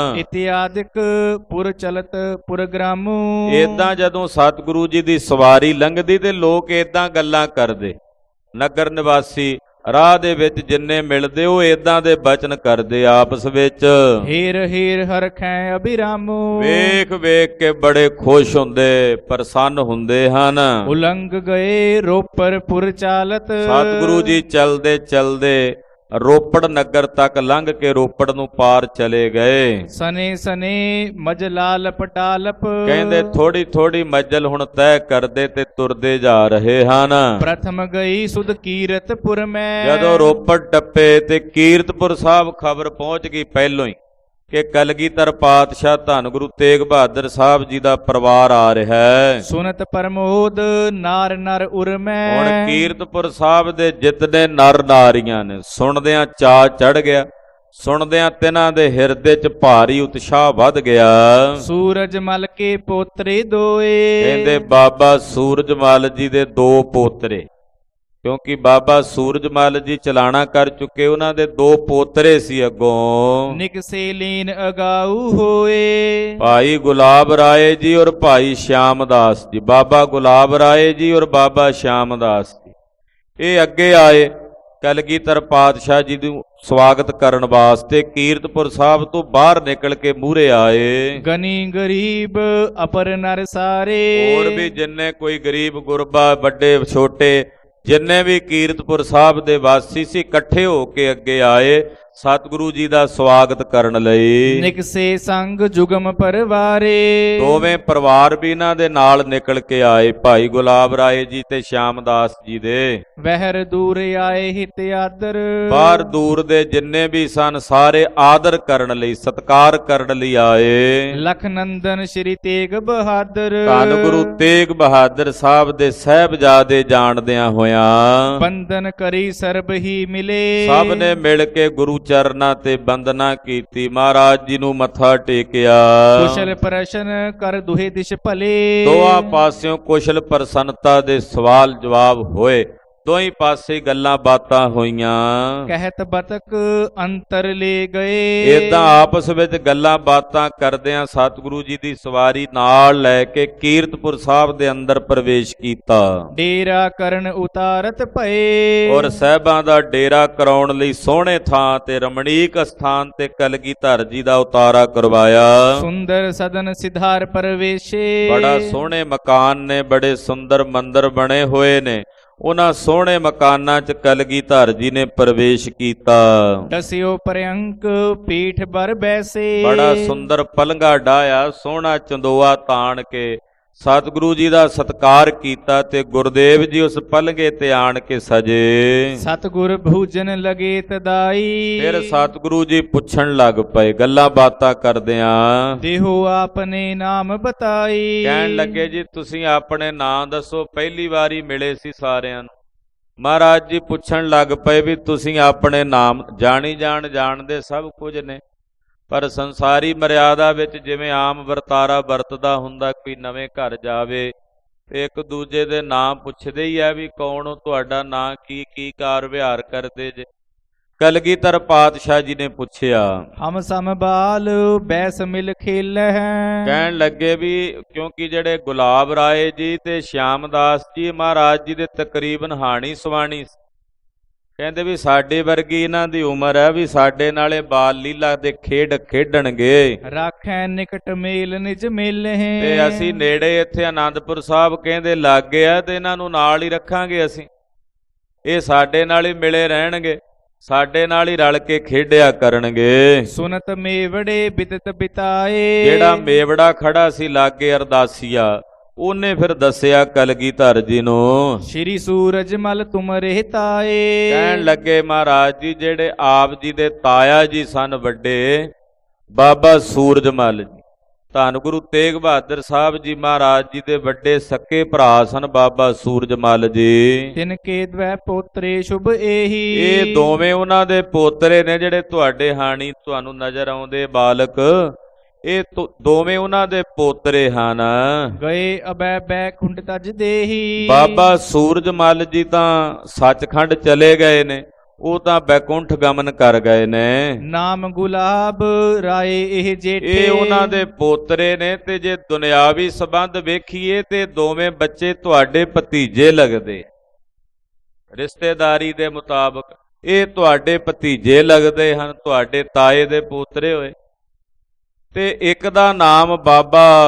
Speaker 2: ਇਤਿਆਦਿਕ ਪੁਰ ਚਲਤ ਪੁਰਗ੍ਰਾਮੂ।
Speaker 1: ਏਦਾਂ ਜਦੋਂ ਸਤਿਗੁਰੂ ਜੀ ਦੀ ਸਵਾਰੀ ਲੰਘਦੀ ਤੇ ਲੋਕ ਏਦਾਂ ਗੱਲਾਂ ਕਰਦੇ। ਨਗਰ ਨਿਵਾਸੀ ਰਾਹ ਦੇ ਵਿੱਚ ਜਿੰਨੇ ਮਿਲਦੇ ਉਹ ਏਦਾਂ ਦੇ ਬਚਨ ਕਰਦੇ ਆਪਸ ਵਿੱਚ।
Speaker 2: ਹੀਰ ਹੀਰ ਹਰਖੈ ਅਭਿਰਾਮੂ।
Speaker 1: ਵੇਖ ਵੇਖ ਕੇ ਬੜੇ ਖੁਸ਼ ਹੁੰਦੇ, ਪ੍ਰਸੰਨ ਹੁੰਦੇ ਹਨ।
Speaker 2: ਉਲੰਘ ਗਏ ਰੋਪਰ ਪੁਰ ਚਾਲਤ।
Speaker 1: ਸਤਿਗੁਰੂ ਜੀ ਚਲਦੇ ਚਲਦੇ ਰੋਪੜ ਨਗਰ ਤੱਕ ਲੰਘ ਕੇ ਰੋਪੜ ਨੂੰ ਪਾਰ ਚਲੇ ਗਏ।
Speaker 2: ਸਨੇ ਸਨੇ ਮਜਲਾਲ ਪਟਾਲਪ।
Speaker 1: ਕਹਿੰਦੇ ਥੋੜੀ ਥੋੜੀ ਮੰਜ਼ਲ ਹੁਣ ਤੈਅ ਕਰਦੇ ਤੇ ਤੁਰਦੇ ਜਾ ਰਹੇ ਹਨ।
Speaker 2: ਪ੍ਰਥਮ ਗਈ ਸੁਧ ਕੀਰਤਪੁਰ ਮੈਂ।
Speaker 1: ਜਦੋਂ ਰੋਪੜ ਟੱਪੇ ਤੇ ਕੀਰਤਪੁਰ ਸਾਹਿਬ ਖਬਰ ਪਹੁੰਚ ਗਈ ਪਹਿਲੋਂ ਹੀ ਕਿ ਕਲਗੀਧਰ ਪਾਤਸ਼ਾਹ ਧੰਨ ਗੁਰੂ ਤੇਗ ਬਹਾਦਰ ਸਾਹਿਬ ਜੀ ਦਾ ਪਰਿਵਾਰ ਆ ਰਿਹਾ ਹੈ।
Speaker 2: ਸੁਨਤ ਪਰਮੋਦ ਨਾਰ ਨਰ ਉਰ ਮੈਂ।
Speaker 1: ਹੁਣ ਕੀਰਤਪੁਰ ਸਾਹਿਬ ਦੇ ਜਿਤਨੇ ਨਰ ਨਾਰੀਆਂ ਨੇ ਸੁਣਦਿਆਂ ਚਾਅ ਚੜ ਗਿਆ। ਸੁਣਦਿਆਂ ਤਿਨਾਂ ਦੇ ਹਿਰਦੇ 'ਚ ਭਾਰੀ ਉਤਸ਼ਾਹ ਵੱਧ ਗਿਆ।
Speaker 2: ਸੂਰਜ ਮਲ ਕੇ ਪੋਤਰੇ ਦੋਏ।
Speaker 1: ਕਹਿੰਦੇ ਬਾਬਾ ਸੂਰਜਮਲ ਜੀ ਦੇ 2 ਪੋਤਰੇ, ਕਿਉਂਕਿ ਬਾਬਾ ਸੂਰਜਮਲ ਜੀ ਚਲਾਣਾ ਕਰ ਚੁੱਕੇ, ਉਹਨਾਂ ਦੇ 2 ਪੋਤਰੇ ਸੀ ਅੱਗੋਂ।
Speaker 2: ਨਿਕਸੇ ਲੀਨ ਅਗਾਊ ਹੋਏ।
Speaker 1: ਭਾਈ ਗੁਲਾਬ ਰਾਏ ਜੀ ਔਰ ਭਾਈ ਸ਼ਿਆਮਦਾਸ ਜੀ। ਬਾਬਾ ਗੁਲਾਬ ਰਾਏ ਜੀ ਔਰ ਬਾਬਾ ਸ਼ਿਆਮਦਾਸ ਜੀ ਇਹ ਅੱਗੇ ਆਏ ਕਲਗੀਧਰ ਪਾਤਸ਼ਾਹ ਜੀ ਨੂੰ ਸਵਾਗਤ ਕਰਨ ਵਾਸਤੇ। ਕੀਰਤਪੁਰ ਸਾਹਿਬ ਤੋਂ ਬਾਹਰ ਨਿਕਲ ਕੇ ਮੂਹਰੇ ਆਏ।
Speaker 2: ਗਨੀ ਗਰੀਬ ਅਪਰ ਨਰ ਸਾਰੇ।
Speaker 1: ਹੋਰ ਵੀ ਜਿੰਨੇ ਕੋਈ ਗਰੀਬ ਗੁਰਬਾ, ਵੱਡੇ ਛੋਟੇ, ਜਿੰਨੇ ਵੀ ਕੀਰਤਪੁਰ ਸਾਹਿਬ ਦੇ ਵਾਸੀ ਸੀ, ਇਕੱਠੇ ਹੋ ਕੇ ਅੱਗੇ ਆਏ ਸਤਿਗੁਰੂ ਜੀ ਦਾ ਸਵਾਗਤ ਕਰਨ ਲਈ।
Speaker 2: ਨਿਕਸੇ ਸੰਗ ਜੁਗਮ ਪਰਵਾਰੇ।
Speaker 1: ਦੋਵੇਂ ਪਰਿਵਾਰ ਵੀ ਇਹਨਾਂ ਦੇ ਨਾਲ ਨਿਕਲ ਕੇ ਆਏ, ਭਾਈ ਗੁਲਾਬ ਰਾਏ ਜੀ ਤੇ ਸ਼ਿਆਮਦਾਸ ਜੀ ਦੇ।
Speaker 2: ਵਹਿਰ ਦੂਰ ਆਏ ਹਿਤ ਆਦਰ।
Speaker 1: ਬਾਹਰ ਦੂਰ ਦੇ ਜਿੰਨੇ ਵੀ ਸਨ ਸਾਰੇ ਆਦਰ ਕਰਨ ਲਈ, ਸਤਿਕਾਰ ਕਰਨ ਲਈ ਆਏ।
Speaker 2: ਲਖਨੰਦਨ ਸ਼੍ਰੀ ਤੇਗ ਬਹਾਦਰ।
Speaker 1: ਧੰਨ ਗੁਰੂ ਤੇਗ ਬਹਾਦਰ ਸਾਹਿਬ ਦੇ ਸਾਹਿਬਜ਼ਾਦੇ ਜਾਣਦਿਆਂ ਹੋਇਆਂ
Speaker 2: ਬੰਦਨ ਕਰੀ ਸਰਬ ਹੀ ਮਿਲੇ।
Speaker 1: ਸਭ ਨੇ ਮਿਲ ਕੇ ਗੁਰੂ ਚਰਨਾਂ ਤੇ ਬੰਦਨਾ ਕੀਤੀ, ਮਹਾਰਾਜ ਜੀ ਨੂੰ ਮੱਥਾ ਟੇਕਿਆ।
Speaker 2: ਕੁਸ਼ਲ ਪ੍ਰਸ਼ਨ ਕਰ ਦੁਹੇ ਦਿਸ਼ ਭਲੇ।
Speaker 1: ਦੋਹਾਂ ਪਾਸਿਓਂ ਕੁਸ਼ਲ ਪ੍ਰਸੰਨਤਾ ਦੇ ਸਵਾਲ ਜਵਾਬ ਹੋਏ। ਦੋਹੀਂ ਪਾਸੇ ਗੱਲਾਂ ਬਾਤਾਂ ਹੋਈਆਂ।
Speaker 2: ਕਹਿਤ ਬਤਕ ਅੰਤਰ ਲੈ ਗਏ।
Speaker 1: ਏਦਾਂ ਆਪਸ ਵਿੱਚ ਗੱਲਾਂ ਬਾਤਾਂ ਕਰਦਿਆਂ ਸਤਿਗੁਰੂ ਜੀ ਦੀ ਸਵਾਰੀ ਨਾਲ ਲੈ ਕੇ ਕੀਰਤਪੁਰ ਸਾਹਿਬ ਦੇ ਅੰਦਰ ਪ੍ਰਵੇਸ਼ ਕੀਤਾ।
Speaker 2: ਡੇਰਾ ਕਰਨ ਉਤਾਰਤ ਭਏ।
Speaker 1: ਔਰ ਸਾਹਿਬਾਂ ਦਾ ਡੇਰਾ ਕਰਾਉਣ ਲਈ ਸੋਹਣੇ ਥਾਂ ਤੇ ਰਮਣੀਕ ਸਥਾਨ ਤੇ ਕਲਗੀਧਰ ਜੀ ਦਾ ਉਤਾਰਾ ਕਰਵਾਇਆ।
Speaker 2: ਸੁੰਦਰ ਸਦਨ ਸਿਧਾਰ ਪਰਵੇਸ਼ੇ। ਬੜਾ
Speaker 1: ਸੋਹਣੇ ਮਕਾਨ ਨੇ, ਬੜੇ ਸੁੰਦਰ ਮੰਦਰ ਬਣੇ ਹੋਏ ਨੇ। ਉਹਨਾਂ ਸੋਹਣੇ ਮਕਾਨਾਂ 'ਚ ਕਲਗੀਧਰ ਜੀ ਨੇ ਪ੍ਰਵੇਸ਼ ਕੀਤਾ।
Speaker 2: ਦਸਿਓ ਪ੍ਰਯੰਕ ਪੀਠ ਬਰ ਬੈਸੇ।
Speaker 1: ਬੜਾ ਸੁੰਦਰ ਪਲੰਘਾ ਡਾਇਆ, ਸੋਹਣਾ ਚੰਦੋਆ ਤਾਣ ਕੇ ਸਤਿਗੁਰੂ ਜੀ ਦਾ ਸਤਿਕਾਰ ਕੀਤਾ ਤੇ ਗੁਰਦੇਵ ਜੀ ਉਸ ਪਲੰਘੇ ਤੇ ਆਣ ਕੇ ਸਜੇ।
Speaker 2: ਸਤਿਗੁਰ ਭੂਜਨ ਲਗੇ ਤਦਾਈ।
Speaker 1: ਫਿਰ ਸਤਿਗੁਰੂ ਜੀ ਪੁੱਛਣ ਲੱਗ ਪਏ ਗੱਲਾਂ ਬਾਤਾਂ ਕਰਦਿਆਂ।
Speaker 2: ਦੇਹੋ ਆਪਨੇ ਨਾਮ ਬਤਾਈ।
Speaker 1: ਕਹਿਣ ਲੱਗੇ ਜੀ ਤੁਸੀਂ ਆਪਣੇ ਨਾਂ ਦੱਸੋ। ਪਹਿਲੀ ਵਾਰੀ ਮਿਲੇ ਸੀ ਸਾਰਿਆਂ ਨੂੰ। ਮਹਾਰਾਜ ਜੀ ਪੁੱਛਣ ਲੱਗ ਪਏ ਵੀ ਤੁਸੀਂ ਆਪਣੇ ਨਾਮ ਜਾਣਦੇ ਸਭ ਕੁਝ ਨੇ, ਪਰ ਸੰਸਾਰੀ ਮਰਿਆਦਾ ਵਿੱਚ ਜਿਵੇਂ ਆਮ ਵਰਤਾਰਾ ਵਰਤਦਾ ਹੁੰਦਾ, ਕੋਈ ਨਵੇਂ ਘਰ ਜਾਵੇ ਤੇ ਇੱਕ ਦੂਜੇ ਦੇ ਨਾਂ ਪੁੱਛਦੇ ਹੀ ਆ ਵੀ ਕੌਣ ਹੋ, ਤੁਹਾਡਾ ਨਾਂ ਕੀ ਕਾਰ ਵਿਹਾਰ ਕਰਦੇ ਜੇ। ਕਲਗੀਧਰ ਪਾਤਸ਼ਾਹ ਜੀ ਨੇ ਪੁੱਛਿਆ।
Speaker 2: ਹਮ ਸਮਬਾਲ ਬੈਸ ਮਿਲ ਖੇਲੈ।
Speaker 1: ਕਹਿਣ ਲੱਗੇ ਵੀ ਕਿਉਂਕਿ ਜਿਹੜੇ ਗੁਲਾਬ ਰਾਏ ਜੀ ਤੇ ਸ਼ਿਆਮਦਾਸ ਜੀ ਮਹਾਰਾਜ ਜੀ ਦੇ ਤਕਰੀਬਨ ਹਾਣੀ ਸਵਾਣੀ, ਕਹਿੰਦੇ ਵੀ ਸਾਡੇ ਵਰਗੀ ਇਹਨਾਂ ਦੀ ਉਮਰ ਹੈ ਵੀ ਸਾਡੇ ਨਾਲੇ ਬਾਲ ਲੀਲਾ ਦੇ ਖੇਡ ਖੇਡਣਗੇ।
Speaker 2: ਰਾਖੈ ਨਿਕਟ ਮੇਲ ਨਿਜ ਮੇਲੇ।
Speaker 1: ਤੇ ਅਸੀਂ ਨੇੜੇ ਇੱਥੇ ਆਨੰਦਪੁਰ ਸਾਹਿਬ ਕਹਿੰਦੇ ਲਾਗੇ ਆ ਤੇ ਇਹਨਾਂ ਨੂੰ ਨਾਲ ਹੀ ਰੱਖਾਂਗੇ ਅਸੀਂ। ਇਹ ਸਾਡੇ ਨਾਲ ਹੀ ਮਿਲੇ ਰਹਿਣਗੇ, ਸਾਡੇ ਨਾਲ ਹੀ ਰਲ ਕੇ ਖੇਡਿਆ ਕਰਨਗੇ।
Speaker 2: ਸੁਨਤ ਮੇਵੜੇ ਬਿਦਤ ਬਿਤਾਏ।
Speaker 1: ਜਿਹੜਾ ਮੇਵੜਾ ਖੜਾ ਸੀ ਲਾਗੇ ਅਰਦਾਸੀਆ, ਉਹਨੇ ਫਿਰ ਦੱਸਿਆ ਕਲਗੀਧਰ ਜੀ ਨੂੰ।
Speaker 2: ਸ਼੍ਰੀ ਸੂਰਜ ਮਲ ਤੁਮ ਰਹਿਤਾਏ।
Speaker 1: ਕਹਿਣ ਲੱਗੇ ਮਹਾਰਾਜ ਜੀ ਜਿਹੜੇ ਆਪ ਜੀ ਦੇ ਤਾਇਆ ਜੀ ਸਨ ਵੱਡੇ ਬਾਬਾ ਸੂਰਜ ਮਲ ਜੀ, ਧੰਨ ਗੁਰੂ ਤੇਗ ਬਹਾਦਰ ਸਾਹਿਬ ਜੀ ਮਹਾਰਾਜ ਜੀ ਦੇ ਵੱਡੇ ਸੱਕੇ ਭਰਾ ਸਨ ਬਾਬਾ ਸੂਰਜ ਮਲ ਜੀ।
Speaker 2: ਤਿਨ ਕੇ ਦਵੈ ਪੋਤਰੇ ਸ਼ੁਭ ਇਹੀ।
Speaker 1: ਇਹ ਦੋਵੇਂ ਉਹਨਾਂ ਦੇ ਪੋਤਰੇ ਨੇ ਜਿਹੜੇ ਤੁਹਾਡੇ ਹਾਣੀ ਤੁਹਾਨੂੰ ਨਜ਼ਰ ਆਉਂਦੇ ਬਾਲਕ, ਇਹ ਦੋਵੇਂ ਉਹਨਾਂ ਦੇ ਪੋਤਰੇ ਹਨ।
Speaker 2: ਗਏ ਅਬੈ ਬੈਕੁੰਠ ਤਜ ਦੇਹੀ।
Speaker 1: ਬਾਬਾ ਸੂਰਜ ਮਲ ਜੀ ਤਾਂ ਸੱਚਖੰਡ ਚਲੇ ਗਏ ਨੇ, ਉਹ ਤਾਂ ਬੈਕੁੰਠ ਗਮਨ ਕਰ ਗਏ ਨੇ।
Speaker 2: ਨਾਮ ਗੁਲਾਬ ਰਾਏ ਇਹ ਜੇਠੇ।
Speaker 1: ਇਹ ਉਹਨਾਂ ਦੇ ਪੋਤਰੇ ਨੇ ਤੇ ਜੇ ਦੁਨਿਆਵੀ ਸੰਬੰਧ ਵੇਖੀਏ ਤੇ ਦੋਵੇਂ ਬੱਚੇ ਤੁਹਾਡੇ ਭਤੀਜੇ ਲੱਗਦੇ। ਰਿਸ਼ਤੇਦਾਰੀ ਦੇ ਮੁਤਾਬਕ ਇਹ ਤੁਹਾਡੇ ਭਤੀਜੇ ਲੱਗਦੇ ਹਨ, ਤੁਹਾਡੇ ਤਾਏ ਦੇ ਪੋਤਰੇ ਹੋਏ। ਤੇ ਇੱਕ ਦਾ ਨਾਮ ਬਾਬਾ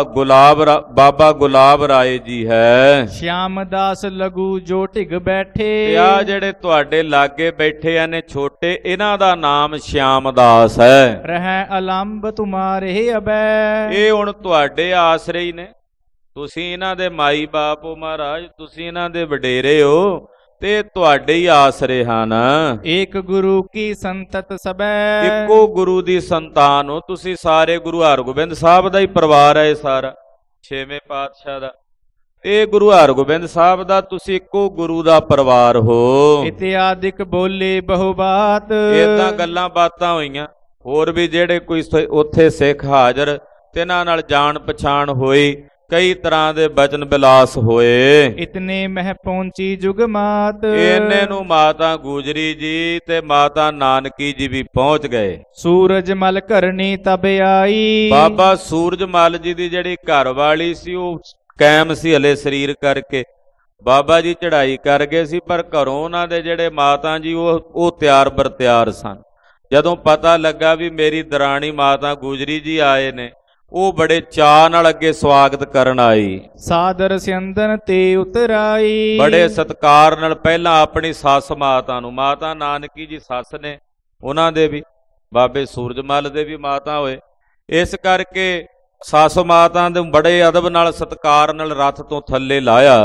Speaker 1: ਗੁਲਾਬ ਰਾਏ ਜੀ ਹੈ।
Speaker 2: ਸ਼ਿਆਮਦਾਸ ਲਗੂ ਜੋ ਢਿਗ ਬੈਠੇ।
Speaker 1: ਤੇ ਆ ਜਿਹੜੇ ਤੁਹਾਡੇ ਲਾਗੇ ਬੈਠੇ ਆ ਨੇ ਛੋਟੇ, ਇਹਨਾਂ ਦਾ ਨਾਮ ਸ਼ਿਆਮਦਾਸ ਹੈ।
Speaker 2: ਰਹਿ ਅਲੰਬ ਤੁਮਾਰੇ ਅਬੈ।
Speaker 1: ਇਹ ਹੁਣ ਤੁਹਾਡੇ ਆਸਰੇ ਹੀ ਨੇ, ਤੁਸੀਂ ਇਹਨਾਂ ਦੇ ਮਾਈ ਬਾਪ ਹੋ ਮਹਾਰਾਜ, ਤੁਸੀਂ ਇਹਨਾਂ ਦੇ ਵਡੇਰੇ ਹੋ ਤੇ ਤੁਹਾਡੇ ਹੀ ਆਸਰੇ ਹਨ।
Speaker 2: ਏਕ ਗੁਰੂ ਕੀ ਸੰਤਤ ਸਬੈ।
Speaker 1: ਇੱਕੋ ਗੁਰੂ ਦੀ ਸੰਤਾਨ ਹੋ ਤੁਸੀਂ ਸਾਰੇ। ਗੁਰੂ ਹਰਗੋਬਿੰਦ ਸਾਹਿਬ ਦਾ ਹੀ ਪਰਿਵਾਰ ਹੈ ਇਹ ਸਾਰਾ, 6ਵੇਂ ਪਾਤਸ਼ਾਹ ਦਾ। ਇਹ ਗੁਰੂ ਹਰਗੋਬਿੰਦ ਸਾਹਿਬ ਦਾ ਤੁਸੀਂ ਇੱਕੋ ਗੁਰੂ ਦਾ ਪਰਿਵਾਰ ਹੋ।
Speaker 2: ਇਤਿਆਦਿਕ ਬੋਲੇ ਬਹੁ ਬਾਤ।
Speaker 1: ਏਦਾਂ ਗੱਲਾਂ ਬਾਤਾਂ ਹੋਈਆਂ। ਹੋਰ ਵੀ ਜਿਹੜੇ ਕੋਈ ਉੱਥੇ ਸਿੱਖ ਹਾਜ਼ਰ ਤੇ ਇਹਨਾਂ ਨਾਲ ਜਾਣ ਪਛਾਣ ਹੋਈ, ਕਈ ਤਰ੍ਹਾਂ ਦੇ ਬਚਨ ਬਿਲਾਸ ਹੋਏ।
Speaker 2: ਇਤਨੇ ਮਹਿ ਪਹੁੰਚੀ ਜੁਗ ਮਾਤ।
Speaker 1: ਇਹਨੇ ਨੂੰ ਮਾਤਾ ਗੁਜਰੀ ਜੀ ਤੇ ਮਾਤਾ ਨਾਨਕੀ ਜੀ ਵੀ ਪਹੁੰਚ ਗਏ।
Speaker 2: ਸੂਰਜ ਮਲ ਘਰਣੀ ਤਬ ਆਈ।
Speaker 1: ਬਾਬਾ ਸੂਰਜ ਮਲ ਜੀ ਦੀ ਜਿਹੜੀ ਘਰ ਵਾਲੀ ਸੀ ਉਹ ਕਾਇਮ ਸੀ ਹਲੇ ਸਰੀਰ ਕਰਕੇ। ਬਾਬਾ ਜੀ ਚੜ੍ਹਾਈ ਕਰ ਗਏ ਸੀ, ਪਰ ਘਰੋਂ ਉਹਨਾਂ ਦੇ ਜਿਹੜੇ ਮਾਤਾ ਜੀ ਉਹ ਤਿਆਰ ਬਰ ਤਿਆਰ ਸਨ। ਜਦੋਂ ਪਤਾ ਲੱਗਾ ਵੀ ਮੇਰੀ ਦਰਾਣੀ ਮਾਤਾ ਗੁਜਰੀ ਜੀ ਆਏ ਨੇ, ਉਹ ਬੜੇ ਚਾਅ ਨਾਲ ਅੱਗੇ ਸਵਾਗਤ ਕਰਨ ਆਈ।
Speaker 2: ਸਾਦਰ ਸਿਅੰਦਨ ਤੇ ਉਤਰਾਈ।
Speaker 1: ਬੜੇ ਸਤਿਕਾਰ ਨਾਲ ਪਹਿਲਾਂ ਆਪਣੀ ਸੱਸ ਮਾਤਾ ਨੂੰ, ਮਾਤਾ ਨਾਨਕੀ ਜੀ ਸੱਸ ਨੇ ਉਹਨਾਂ ਦੇ ਵੀ, ਬਾਬੇ ਸੂਰਜ ਮਲ ਦੇ ਵੀ ਮਾਤਾ ਹੋਏ, ਇਸ ਕਰਕੇ ਸੱਸ ਮਾਤਾ ਦੇ ਬੜੇ ਅਦਬ ਨਾਲ ਸਤਿਕਾਰ ਨਾਲ ਰੱਥ ਤੋਂ ਥੱਲੇ ਲਾਇਆ।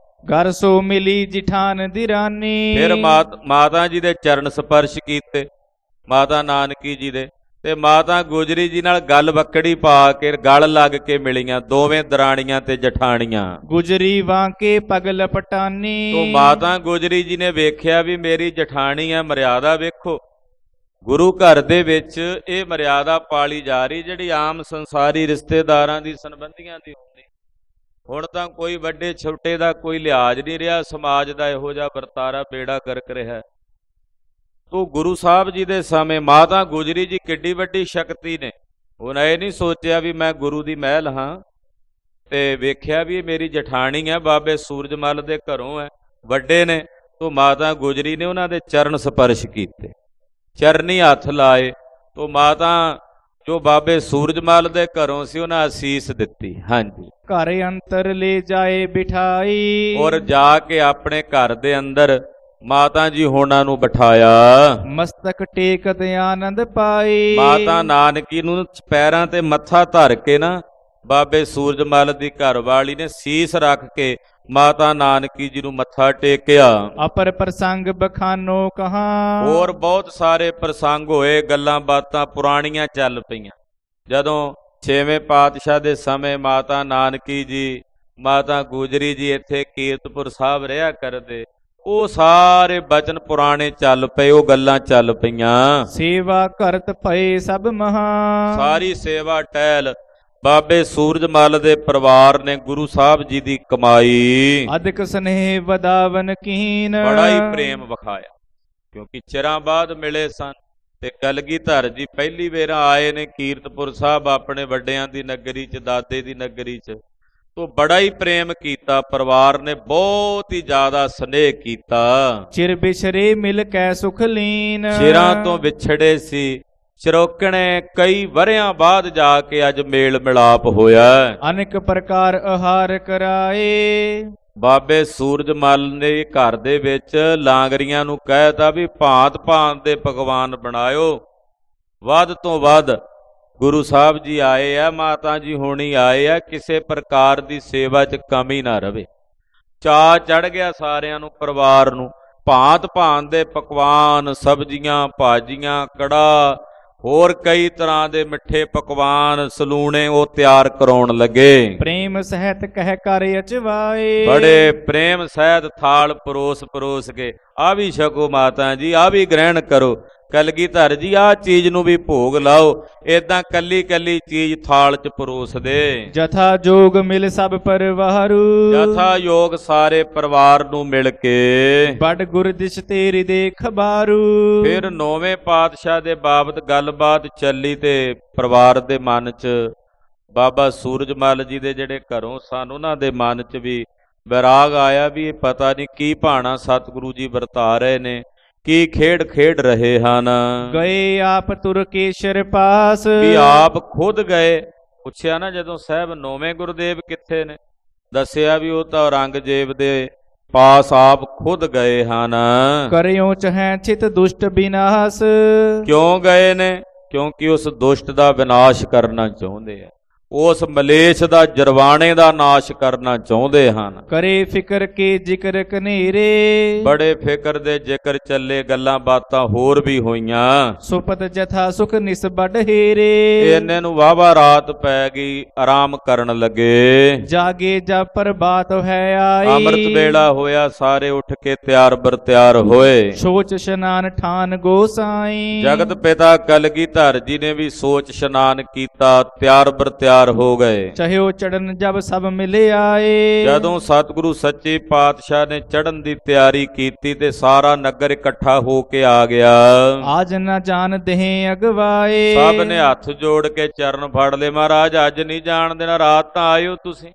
Speaker 2: ਘਰ ਸੋ ਮਿਲੀ ਜਿਠਾਨ ਦੀ ਰਾਨੀ।
Speaker 1: ਫਿਰ ਮਾਤਾ ਜੀ ਦੇ ਚਰਨ ਸਪਰਸ਼ ਕੀਤੇ, ਮਾਤਾ ਨਾਨਕੀ ਜੀ ਦੇ, ਤੇ ਮਾਤਾ ਗੁਜਰੀ ਜੀ ਨਾਲ ਗੱਲ ਬੱਕੜੀ ਪਾ ਕੇ ਗਲ ਲੱਗ ਕੇ ਮਿਲੀਆਂ, ਦੋਵੇਂ ਦਰਾਣੀਆਂ ਤੇ ਜਠਾਣੀਆਂ।
Speaker 2: ਗੁਜਰੀ ਵਾਂਕੇ ਪਗ ਲਪਟਾਨੀ।
Speaker 1: ਤੋਂ ਮਾਤਾ ਗੁਜਰੀ ਜੀ ਨੇ ਵੇਖਿਆ ਵੀ ਮੇਰੀ ਜਠਾਣੀ ਹੈ, ਮਰਿਆਦਾ ਵੇਖੋ। ਗੁਰੂ ਘਰ ਦੇ ਵਿੱਚ ਇਹ ਮਰਿਆਦਾ ਪਾਲੀ ਜਾ ਰਹੀ ਜਿਹੜੀ ਆਮ ਸੰਸਾਰੀ ਰਿਸ਼ਤੇਦਾਰਾਂ ਦੀ ਸੰਬੰਧੀਆਂ ਦੀ ਹੁੰਦੀ। ਹੁਣ ਤਾਂ ਕੋਈ ਵੱਡੇ ਛੋਟੇ ਦਾ ਕੋਈ ਲਿਹਾਜ਼ ਨਹੀਂ ਰਿਹਾ, ਸਮਾਜ ਦਾ ਇਹੋ ਜਿਹਾ ਵਰਤਾਰਾ ਬੇੜਾ ਗਰਕ ਰਿਹਾ। ਤੋ ਗੁਰੂ ਸਾਹਿਬ ਜੀ ਦੇ ਸਮੇਂ ਮਾਤਾ ਗੁਜਰੀ ਜੀ ਕਿੱਡੀ ਵੱਡੀ ਸ਼ਕਤੀ ਨੇ। ਉਹਨਾਂ ਇਹ ਨਹੀਂ ਸੋਚਿਆ ਵੀ ਮੈਂ ਗੁਰੂ ਦੀ ਮਹਿਲ ਹਾਂ, ਤੇ ਵੇਖਿਆ ਵੀ ਇਹ ਮੇਰੀ ਜਠਾਣੀ ਹੈ, ਬਾਬੇ ਸੂਰਜਮਲ ਦੇ ਘਰੋਂ ਹੈ, ਵੱਡੇ ਨੇ। ਤੋ ਮਾਤਾ ਗੁਜਰੀ ਨੇ ਉਹਨਾਂ ਦੇ ਚਰਨ ਸਪਰਸ਼ ਕੀਤੇ, ਚਰਨੀ ਹੱਥ ਲਾਏ। ਤੋ ਮਾਤਾ ਜੋ ਬਾਬੇ ਸੂਰਜਮਲ ਦੇ ਘਰੋਂ ਸੀ ਉਹਨਾਂ ਅਸੀਸ ਦਿੱਤੀ। ਹਾਂਜੀ,
Speaker 2: ਘਰ ਅੰਤਰ ਲੈ ਜਾਏ ਬਿਠਾਈ,
Speaker 1: ਔਰ ਜਾ ਕੇ ਆਪਣੇ ਘਰ ਦੇ ਅੰਦਰ ਮਾਤਾ ਜੀ ਹੋਣਾ ਨੂੰ ਬਿਠਾਇਆ।
Speaker 2: ਮਸਤਕ ਟੇਕਤ ਆਨੰਦ ਪਾਈ,
Speaker 1: ਮਾਤਾ ਨਾਨਕੀ ਨੂੰ ਪੈਰਾਂ ਤੇ ਮੱਥਾ ਧਰ ਕੇ ਨਾ ਬਾਬੇ ਸੂਰਜਮਲ ਦੀ ਘਰਵਾਲੀ ਨੇ ਸੀਸ ਰੱਖ ਕੇ ਮਾਤਾ ਨਾਨਕੀ ਜੀ ਨੂੰ ਮੱਥਾ ਟੇਕਿਆ।
Speaker 2: ਅਪਰ ਪ੍ਰਸੰਗ ਬਖਾਨੋ ਕਹਾ,
Speaker 1: ਹੋਰ ਬਹੁਤ ਸਾਰੇ ਪ੍ਰਸੰਗ ਹੋਏ, ਗੱਲਾਂ ਬਾਤਾਂ ਪੁਰਾਣੀਆਂ ਚੱਲ ਪਈਆਂ। ਜਦੋਂ 6ਵੇਂ ਪਾਤਸ਼ਾਹ ਦੇ ਸਮੇਂ ਮਾਤਾ ਨਾਨਕੀ ਜੀ, ਮਾਤਾ ਗੁਜਰੀ ਜੀ ਇੱਥੇ ਕੀਰਤਪੁਰ ਸਾਹਿਬ ਰਿਹਾ ਕਰਦੇ, ਉਹ ਸਾਰੇ ਬਚਨ ਪੁਰਾਣੇ ਚੱਲ ਪਏ, ਉਹ ਗੱਲਾਂ ਚੱਲ ਪਈਆਂ।
Speaker 2: ਸੇਵਾ ਕਰਤ ਭਏ ਸਭ ਮਹਾ,
Speaker 1: ਸਾਰੀ ਸੇਵਾ ਟਹਿਲ ਬਾਬੇ ਸੂਰਜਮਲ ਦੇ ਪਰਿਵਾਰ ਨੇ ਗੁਰੂ ਸਾਹਿਬ ਜੀ ਦੀ ਕਮਾਈ।
Speaker 2: ਅਧਿਕ ਸਨੇਹ ਵਧਾਵਨ ਕੀਨ,
Speaker 1: ਬੜਾ ਹੀ ਪ੍ਰੇਮ ਵਿਖਾਇਆ, ਕਿਉਂਕਿ ਚਿਰਾਂ ਬਾਅਦ ਮਿਲੇ ਸਨ। ਤੇ ਕਲਗੀਧਰ ਜੀ ਪਹਿਲੀ ਵੇਰ ਆਏ ਨੇ ਕੀਰਤਪੁਰ ਸਾਹਿਬ ਆਪਣੇ ਵੱਡਿਆਂ ਦੀ ਨਗਰੀ 'ਚ, ਦਾਦੇ ਦੀ ਨਗਰੀ 'ਚ। ਤੋ ਬੜਾ ਹੀ ਪ੍ਰੇਮ ਕੀਤਾ, ਪਰਿਵਾਰ ਨੇ ਬਹੁਤ ਹੀ ਜ਼ਿਆਦਾ ਸਨੇਹ ਕੀਤਾ।
Speaker 2: ਚਿਰ ਬਿਛਰੇ ਮਿਲ ਕੈ ਸੁਖ ਲੀਨ,
Speaker 1: ਚਿਰਾਂ ਤੋਂ ਵਿਛੜੇ ਸੀ, ਚਰੋਕਣੇ ਕਈ ਵਰਿਆਂ ਬਾਅਦ ਜਾ ਕੇ ਅੱਜ ਮੇਲ ਮਿਲਾਪ ਹੋਇਆ।
Speaker 2: ਅਨੇਕ ਪ੍ਰਕਾਰ ਆਹਾਰ ਕਰਾਏ,
Speaker 1: ਬਾਬੇ ਸੂਰਜਮਲ ਨੇ ਘਰ ਦੇ ਵਿੱਚ ਲਾਂਗਰੀਆਂ ਨੂੰ ਕਹਿਤਾ ਵੀ ਭਾਂਤ ਭਾਂਤ ਦੇ ਪਕਵਾਨ ਬਣਾਇਓ। ਵੱਧ ਤੋਂ ਵੱਧ ਗੁਰੂ ਸਾਹਿਬ ਜੀ ਆਏ ਆ, ਮਾਤਾ ਜੀ ਹੋਣੀ ਆਏ ਆ, ਕਿਸੇ ਪ੍ਰਕਾਰ ਦੀ ਸੇਵਾ 'ਚ ਕਮੀ ਨਾ ਰਵੇ। ਚਾਅ ਚੜ ਗਿਆ ਸਾਰਿਆਂ ਨੂੰ, ਪਰਿਵਾਰ ਨੂੰ। ਭਾਂਤ ਭਾਂਤ ਦੇ ਪਕਵਾਨ, ਸਬਜ਼ੀਆਂ, ਭਾਜੀਆਂ, ਕੜਾ, ਹੋਰ ਕਈ ਤਰ੍ਹਾਂ ਦੇ ਮਿੱਠੇ ਪਕਵਾਨ, ਸਲੂਣੇ ਉਹ ਤਿਆਰ ਕਰਾਉਣ ਲੱਗੇ।
Speaker 2: ਪ੍ਰੇਮ ਸਹਿਤ ਕਹਿ ਕਰ ਅਚਵਾਏ,
Speaker 1: ਬੜੇ ਪ੍ਰੇਮ ਸਹਿਤ ਥਾਲ ਪਰੋਸ ਕੇ, ਆ ਵੀ ਛਕੋ ਮਾਤਾ ਜੀ, ਆ ਵੀ ਗ੍ਰਹਿਣ ਕਰੋ। ਕਲਗੀਧਰ ਜੀ ਆਹ ਚੀਜ਼ ਨੂੰ ਵੀ ਭੋਗ ਲਾਓ। ਏਦਾਂ ਕੱਲੀ ਕੱਲੀ ਚੀਜ਼ ਥਾਲ 'ਚ ਪਰੋਸ ਦੇ।
Speaker 2: ਜਥਾ ਜੋਗ ਮਿਲ ਸਭ ਪਰਿਵਾਰੂ,
Speaker 1: ਜਥਾ ਯੋਗ ਸਾਰੇ ਪਰਿਵਾਰ ਨੂੰ ਮਿਲ ਕੇ।
Speaker 2: ਬੜ ਗੁਰਦਿਸ਼ ਤੇਰੀ ਦੇ ਖਬਾਰੂ,
Speaker 1: ਫਿਰ 9ਵੇਂ ਪਾਤਸ਼ਾਹ ਦੇ ਬਾਬਤ ਗੱਲਬਾਤ ਚੱਲੀ ਤੇ ਪਰਿਵਾਰ ਦੇ ਮਨ 'ਚ ਬਾਬਾ ਸੂਰਜਮਲ ਜੀ ਦੇ ਜਿਹੜੇ ਘਰੋਂ ਸਨ ਉਹਨਾਂ ਦੇ ਮਨ 'ਚ ਵੀ ਵਿਰਾਗ ਆਇਆ ਵੀ ਇਹ ਪਤਾ ਨਹੀਂ ਕੀ ਭਾਣਾ ਸਤਿਗੁਰੂ ਜੀ ਵਰਤਾ ਰਹੇ ਨੇ, ਕੀ ਖੇਡ ਖੇਡ ਰਹੇ ਹਨ।
Speaker 2: ਗਏ ਆਪ ਤੁਰ ਕੇਸ਼ਰ ਪਾਸ,
Speaker 1: ਵੀ ਆਪ ਖੁਦ ਗਏ। ਪੁੱਛਿਆ ਨਾ ਜਦੋਂ ਸਾਹਿਬ 9ਵੇਂ ਗੁਰਦੇਵ ਕਿੱਥੇ ਨੇ, ਦੱਸਿਆ ਵੀ ਉਹ ਤਾਂ ਔਰੰਗਜ਼ੇਬ ਦੇ ਪਾਸ ਆਪ ਖੁਦ ਗਏ ਹਨ।
Speaker 2: ਕਰਿਓ ਚਹੈ ਚਿਤ ਦੁਸ਼ਟ ਵਿਨਾਸ਼,
Speaker 1: ਕਿਉਂ ਗਏ ਨੇ? ਕਿਉਂਕਿ ਉਸ ਦੁਸ਼ਟ ਦਾ ਵਿਨਾਸ਼ ਕਰਨਾ ਚਾਹੁੰਦੇ ਆ, ਉਸ ਮਲੇਛ ਦਾ ਜਰਵਾਣੇ ਦਾ ਨਾਸ਼ ਕਰਨਾ ਚਾਹੁੰਦੇ ਹਨ।
Speaker 2: ਕਰੇ ਫਿਕਰ ਕੇ ਜ਼ਿਕਰ ਕਨੇਰੇ,
Speaker 1: ਬੜੇ ਫਿਕਰ ਦੇ ਜ਼ਿਕਰ ਚੱਲੇ, ਗੱਲਾਂ ਬਾਤਾਂ ਹੋਰ ਵੀ ਹੋਈਆਂ।
Speaker 2: ਸੁਪਤ ਜਥਾ ਸੁਖ ਨਿਸ ਬੜ ਹੀਰੇ,
Speaker 1: ਇਹਨੇ ਨੂੰ ਵਾਵਾ ਰਾਤ ਪੈ ਗਈ, ਆਰਾਮ ਕਰਨ ਲੱਗੇ।
Speaker 2: ਜਾਗੇ ਜਬ ਪ੍ਰਭਾਤ ਹੈ ਆਈ,
Speaker 1: ਅੰਮ੍ਰਿਤ ਵੇਲਾ ਹੋਇਆ, ਸਾਰੇ ਉੱਠ ਕੇ ਤਿਆਰ ਬਰ ਤਿਆਰ ਹੋਏ।
Speaker 2: ਸੋਚ ਇਸ਼ਨਾਨ ਠਾਨ ਗੋਸਾਈ,
Speaker 1: ਜਗਤ ਪਿਤਾ ਕਲਗੀਧਰ ਜੀ ਨੇ ਵੀ ਸੋਚ ਇਸ਼ਨਾਨ ਕੀਤਾ, ਤਿਆਰ ਬਰ ਤਿਆਰ ਹੋ ਗਏ।
Speaker 2: ਚਾਹਿਓ ਚੜਨ ਜਬ ਸਭ ਮਿਲੇ ਆਏ,
Speaker 1: ਜਦੋਂ ਸਤਿਗੁਰੂ ਸੱਚੇ ਪਾਤਸ਼ਾਹ ਨੇ ਚੜਨ ਦੀ ਤਿਆਰੀ ਕੀਤੀ ਤੇ ਸਾਰਾ ਨਗਰ ਇਕੱਠਾ ਹੋ ਕੇ ਆ ਗਿਆ।
Speaker 2: ਆਜ ਨਾ ਜਾਣ ਦੇਹ ਅਗਵਾਏ,
Speaker 1: ਸਭ ਨੇ ਹੱਥ ਜੋੜ ਕੇ ਚਰਨ ਫੜ ਲਏ। ਮਹਾਰਾਜ ਅੱਜ ਨਹੀਂ ਜਾਣ ਦੇਣਾ, ਰਾਤ ਤਾਂ ਆਇਓ ਤੁਸੀਂ,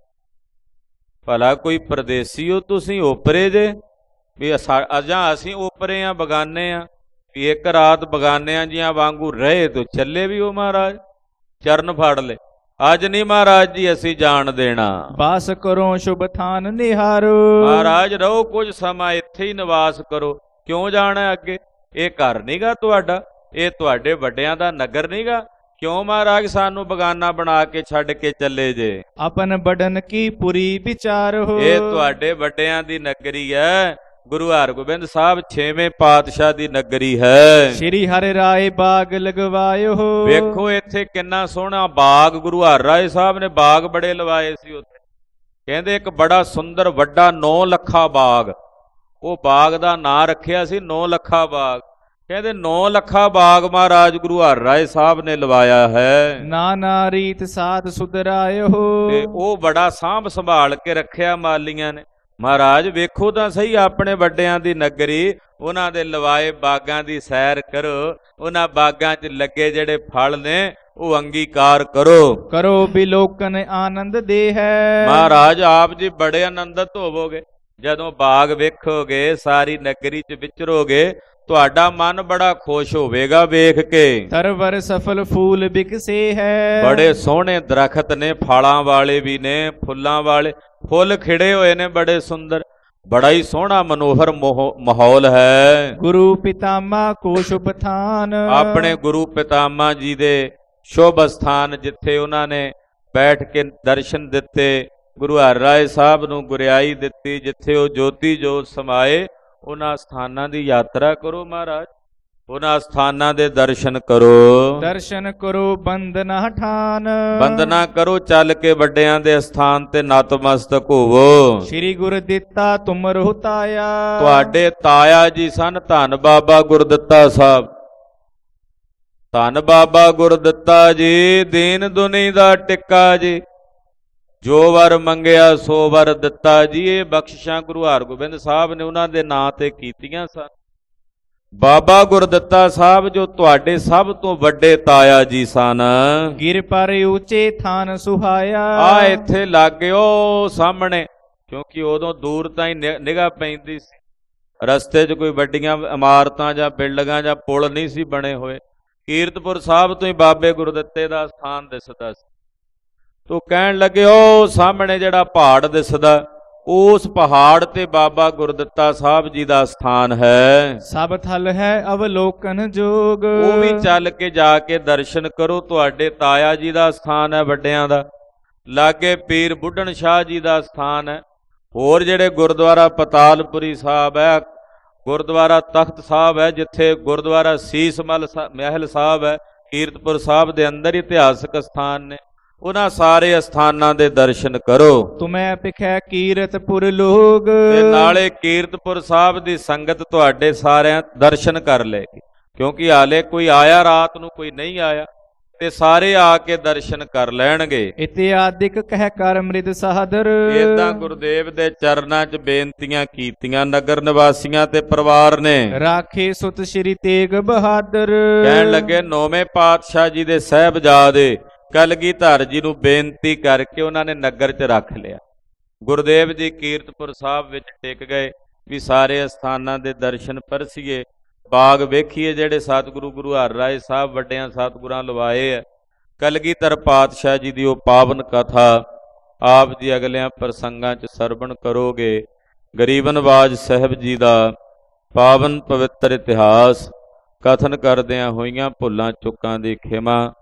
Speaker 1: ਭਲਾ ਕੋਈ ਪਰਦੇਸੀ ਹੋ ਤੁਸੀਂ, ਓਪਰੇ ਜੇ ਵੀ ਅਜਾਂ ਅਸੀਂ ਓਪਰੇ ਆ, ਬਗਾਨੇ ਆ, ਵੀ ਇੱਕ ਰਾਤ ਬਗਾਨਿਆਂ ਜੀਆਂ ਵਾਂਗੂ ਰਹੇ ਤੋ ਚੱਲੇ ਵੀ ਉਹ ਮਹਾਰਾਜ। ਚਰਨ ਫੜ ਲਏ, ਅੱਜ ਨਹੀਂ ਮਹਾਰਾਜ ਜੀ ਅਸੀਂ ਜਾਣ ਦੇਣਾ।
Speaker 2: ਬਾਸ ਕਰੋ ਸ਼ੁਭ ਥਾਨ ਨਿਹਾਰੋ,
Speaker 1: ਮਹਾਰਾਜ ਰਹੋ ਕੁਝ ਸਮਾਂ ਇੱਥੇ ਹੀ ਨਿਵਾਸ ਕਰੋ, ਕਿਉਂ ਜਾਣਾ ਅੱਗੇ? ਇਹ ਘਰ ਨਹੀਂਗਾ ਤੁਹਾਡਾ, ਇਹ ਤੁਹਾਡੇ ਵੱਡਿਆਂ ਦਾ ਨਗਰ ਨਹੀਂਗਾ, ਕਿਉਂ ਮਹਾਰਾਜ ਸਾਨੂੰ ਬਗਾਨਾ ਬਣਾ ਕੇ ਛੱਡ ਕੇ ਚੱਲੇ ਜੇ?
Speaker 2: ਆਪਨ ਬੜਨ ਕੀ ਪੁਰੀ ਵਿਚਾਰੋ,
Speaker 1: ਇਹ ਤੁਹਾਡੇ ਵੱਡਿਆਂ ਦੀ ਨਗਰੀ ਹੈ। ਗੁਰੂ ਹਰਗੋਬਿੰਦ ਸਾਹਿਬ 6ਵੇਂ ਪਾਤਸ਼ਾਹ ਦੀ ਨਗਰੀ ਹੈ।
Speaker 2: ਸ਼੍ਰੀ ਹਰਿ ਰਾਏ ਬਾਗ ਲਗਵਾਇਓ,
Speaker 1: ਵੇਖੋ ਇੱਥੇ ਕਿੰਨਾ ਸੋਹਣਾ ਬਾਗ, ਗੁਰੂ ਹਰਿ ਰਾਏ ਸਾਹਿਬ ਨੇ ਬਾਗ ਬੜੇ ਲਵਾਏ ਸੀ ਉੱਥੇ। ਕਹਿੰਦੇ ਇੱਕ ਬੜਾ ਸੁੰਦਰ ਵੱਡਾ 9 ਲੱਖਾ ਬਾਗ, ਉਹ ਬਾਗ ਦਾ ਨਾਂ ਰੱਖਿਆ ਸੀ 9 ਲੱਖਾ ਬਾਗ। ਕਹਿੰਦੇ 9 ਲੱਖਾ ਬਾਗ ਮਹਾਰਾਜ ਗੁਰੂ ਹਰਿ ਰਾਏ ਸਾਹਿਬ ਨੇ ਲਵਾਇਆ ਹੈ।
Speaker 2: ਨਾਨਾ ਰੀਤ ਸਾਧ ਸੁਧਰਾਇਓ।
Speaker 1: ਤੇ ਉਹ ਬੜਾ ਸਾਂਭ ਸੰਭਾਲ ਕੇ ਰੱਖਿਆ ਮਾਲੀਆਂ ਨੇ। ਮਹਾਰਾਜ ਵੇਖੋ ਤਾਂ ਸਹੀ ਆਪਣੇ ਵੱਡਿਆਂ ਦੀ ਨਗਰੀ, ਉਹਨਾਂ ਦੇ ਲਵਾਏ ਬਾਗਾਂ ਦੀ ਸੈਰ ਕਰੋ, ਉਹਨਾਂ ਬਾਗਾਂ 'ਚ ਲੱਗੇ ਜਿਹੜੇ ਫਲ ਨੇ ਉਹ ਅੰਗੀਕਾਰ ਕਰੋ।
Speaker 2: ਕਰੋ ਬਿਲੋਕਨ ਆਨੰਦ ਦੇ ਹੈ।
Speaker 1: ਮਹਾਰਾਜ ਆਪ ਜੀ ਬੜੇ ਆਨੰਦਿਤ ਹੋਵੋਗੇ ਜਦੋਂ ਬਾਗ ਵੇਖੋਗੇ, ਸਾਰੀ ਨਗਰੀ 'ਚ ਵਿਚਰੋਗੇ, ਤੁਹਾਡਾ ਮਨ ਬੜਾ ਖੁਸ਼ ਹੋਵੇਗਾ ਵੇਖ ਕੇ।
Speaker 2: ਤਰਵਰ ਸਫਲ ਫੂਲ ਬਿਕਸੇ ਹੈ।
Speaker 1: ਬੜੇ ਸੋਹਣੇ ਦਰਖਤ ਨੇ, ਫਲਾਂ ਵਾਲੇ ਵੀ ਨੇ, ਫੁੱਲਾਂ ਵਾਲੇ, ਫੁੱਲ ਖਿੜੇ ਹੋਏ ਨੇ ਬੜੇ ਸੁੰਦਰ, ਬੜਾ ਹੀ ਸੋਹਣਾ ਮਨੋਹਰ ਮਾਹੌਲ ਹੈ।
Speaker 2: ਗੁਰੂ ਪਿਤਾਮਾ ਕੋ ਸ਼ੁਭ ਥਾਨ।
Speaker 1: ਆਪਣੇ ਗੁਰੂ ਪਿਤਾਮਾ ਜੀ ਦੇ ਸ਼ੁਭ ਸਥਾਨ ਜਿੱਥੇ ਉਹਨਾਂ ਨੇ ਬੈਠ ਕੇ ਦਰਸ਼ਨ ਦਿੱਤੇ, ਗੁਰੂ ਹਰਿ ਰਾਏ ਸਾਹਿਬ ਨੂੰ ਗੁਰਿਆਈ ਦਿੱਤੀ, ਜਿੱਥੇ ਉਹ ਜੋਤੀ ਜੋਤ ਸਮਾਏ, ਉਹਨਾਂ ਸਥਾਨਾਂ ਦੀ ਯਾਤਰਾ ਕਰੋ ਮਹਾਰਾਜ, ਉਹਨਾਂ ਸਥਾਨਾਂ ਦੇ ਦਰਸ਼ਨ ਕਰੋ।
Speaker 2: ਦਰਸ਼ਨ ਕਰੋ ਬੰਦਨਾ ਠਾਨ।
Speaker 1: ਬੰਦਨਾ ਕਰੋ ਚੱਲ ਕੇ ਵੱਡਿਆਂ ਦੇ ਸਥਾਨ ਤੇ ਨਤਮਸਤਕ ਹੋਵੋ।
Speaker 2: ਸ੍ਰੀ ਗੁਰ ਦਿੱਤਾ ਤੁਮਰਹੁ ਤਾਇਆ।
Speaker 1: ਤੁਹਾਡੇ ਤਾਇਆ ਜੀ ਸਨ ਧੰਨ ਬਾਬਾ ਗੁਰਦਿੱਤਾ ਸਾਹਿਬ। ਧੰਨ ਬਾਬਾ ਗੁਰਦਿੱਤਾ ਜੀ ਦੀਨ ਦੁਨੀ ਦਾ ਟਿੱਕਾ ਜੀ, ਜੋ ਵਰ ਮੰਗਿਆ ਸੋ ਵਰ ਦਿੱਤਾ ਜੀ। ਇਹ ਬਖਸ਼ਿਸ਼ਾਂ ਗੁਰੂ ਹਰਗੋਬਿੰਦ ਸਾਹਿਬ ਨੇ ਉਹਨਾਂ ਦੇ ਨਾਂ ਤੇ ਕੀਤੀਆਂ ਸਨ। ਬਾਬਾ ਗੁਰਦਿੱਤਾ ਸਾਹਿਬ ਜੋ ਤੁਹਾਡੇ ਸਭ ਤੋਂ ਵੱਡੇ ਤਾਇਆ ਜੀ ਸਨ।
Speaker 2: ਗਿਰ ਪਰ ਉੱਚੇ ਥਾਨ ਸੁਹਾਇਆ।
Speaker 1: ਆ ਇੱਥੇ ਲਾਗਿਓ ਸਾਹਮਣੇ, ਕਿਉਂਕਿ ਉਦੋਂ ਦੂਰ ਤਾਂ ਹੀ ਨਿਗਾਹ ਪੈਂਦੀ ਸੀ, ਰਸਤੇ 'ਚ ਕੋਈ ਵੱਡੀਆਂ ਇਮਾਰਤਾਂ ਜਾਂ ਬਿਲਡਿੰਗਾਂ ਜਾਂ ਪੁਲ ਨਹੀਂ ਸੀ ਬਣੇ ਹੋਏ। ਕੀਰਤਪੁਰ ਸਾਹਿਬ ਤੋਂ ਹੀ ਬਾਬੇ ਗੁਰਦਿੱਤੇ ਦਾ ਸਥਾਨ ਦਿਸਦਾ ਸੀ। ਤੋ ਕਹਿਣ ਲੱਗੇ ਉਹ ਸਾਹਮਣੇ ਜਿਹੜਾ ਪਹਾੜ ਦਿਸਦਾ, ਉਸ ਪਹਾੜ ਤੇ ਬਾਬਾ ਗੁਰਦਿੱਤਾ ਸਾਹਿਬ ਜੀ ਦਾ ਸਥਾਨ ਹੈ।
Speaker 2: ਸਭ ਥਲ ਹੈ ਅਵਲੋਕਨ ਜੋਗ।
Speaker 1: ਉਹ ਵੀ ਚੱਲ ਕੇ ਜਾ ਕੇ ਦਰਸ਼ਨ ਕਰੋ। ਤੁਹਾਡੇ ਤਾਇਆ ਜੀ ਦਾ ਸਥਾਨ ਹੈ ਵੱਡਿਆਂ ਦਾ, ਲਾਗੇ ਪੀਰ ਬੁੱਢਣ ਸ਼ਾਹ ਜੀ ਦਾ ਸਥਾਨ ਹੈ। ਹੋਰ ਜਿਹੜੇ ਗੁਰਦੁਆਰਾ ਪਤਾਲਪੁਰੀ ਸਾਹਿਬ ਹੈ, ਗੁਰਦੁਆਰਾ ਤਖਤ ਸਾਹਿਬ ਹੈ, ਜਿੱਥੇ ਗੁਰਦੁਆਰਾ ਸੀਸ ਮਹਿਲ ਸਾਹਿਬ ਹੈ, ਕੀਰਤਪੁਰ ਸਾਹਿਬ ਦੇ ਅੰਦਰ ਇਤਿਹਾਸਕ ਸਥਾਨ ਨੇ, ਉਹਨਾਂ ਸਾਰੇ ਅਸਥਾਨਾਂ ਦੇ ਦਰਸ਼ਨ ਕਰੋ।
Speaker 2: ਤੁਮੈ ਪਿਖੈ ਕੀਰਤਪੁਰ ਲੋਗ।
Speaker 1: ਤੇ ਨਾਲੇ ਕੀਰਤਪੁਰ ਸਾਹਿਬ ਦੀ ਸੰਗਤ ਤੁਹਾਡੇ ਸਾਰਿਆਂ ਦਰਸ਼ਨ ਕਰ ਲਏਗੀ, ਕਿਉਂਕਿ ਹਾਲੇ ਕੋਈ ਆਇਆ ਰਾਤ ਨੂੰ, ਕੋਈ ਨਹੀਂ ਆਇਆ, ਤੇ ਸਾਰੇ ਆ ਕੇ ਦਰਸ਼ਨ ਕਰ ਲੈਣਗੇ।
Speaker 2: ਇਤਿਆਦਿਕ ਕਹਿ ਕਰ ਅੰਮ੍ਰਿਤ ਸਾਦਰ।
Speaker 1: ਏਦਾਂ ਗੁਰਦੇਵ ਦੇ ਚਰਨਾਂ 'ਚ ਬੇਨਤੀਆਂ ਕੀਤੀਆਂ ਨਗਰ ਨਿਵਾਸੀਆਂ ਤੇ ਪਰਿਵਾਰ ਨੇ।
Speaker 2: ਰਾਖੇ ਸੁਤ ਸ੍ਰੀ ਤੇਗ ਬਹਾਦਰ।
Speaker 1: ਕਹਿਣ ਲੱਗੇ 9ਵੇਂ ਪਾਤਸ਼ਾਹ ਜੀ ਦੇ ਸਾਹਿਬਜ਼ਾਦੇ ਕਲਗੀਧਰ ਜੀ ਨੂੰ ਬੇਨਤੀ ਕਰਕੇ ਉਹਨਾਂ ਨੇ ਨਗਰ 'ਚ ਰੱਖ ਲਿਆ। ਗੁਰਦੇਵ ਜੀ ਕੀਰਤਪੁਰ ਸਾਹਿਬ ਵਿੱਚ ਟਿਕ ਗਏ ਵੀ ਸਾਰੇ ਅਸਥਾਨਾਂ ਦੇ ਦਰਸ਼ਨ ਪਰਸੀਏ, ਬਾਗ ਵੇਖੀਏ ਜਿਹੜੇ ਸਤਿਗੁਰੂ ਗੁਰੂ ਹਰਿ ਰਾਏ ਸਾਹਿਬ ਵੱਡਿਆਂ ਸਤਿਗੁਰਾਂ ਲਵਾਏ ਹੈ। ਕਲਗੀਧਰ ਪਾਤਸ਼ਾਹ ਜੀ ਦੀ ਉਹ ਪਾਵਨ ਕਥਾ ਆਪ ਜੀ ਅਗਲਿਆਂ ਪ੍ਰਸੰਗਾਂ 'ਚ ਸਰਵਣ ਕਰੋਗੇ। ਗਰੀਬ ਨਵਾਜ਼ ਸਾਹਿਬ ਜੀ ਦਾ ਪਾਵਨ ਪਵਿੱਤਰ ਇਤਿਹਾਸ ਕਥਨ ਕਰਦਿਆਂ ਹੋਈਆਂ ਭੁੱਲਾਂ ਚੁੱਕਾਂ ਦੀ ਖਿਮਾ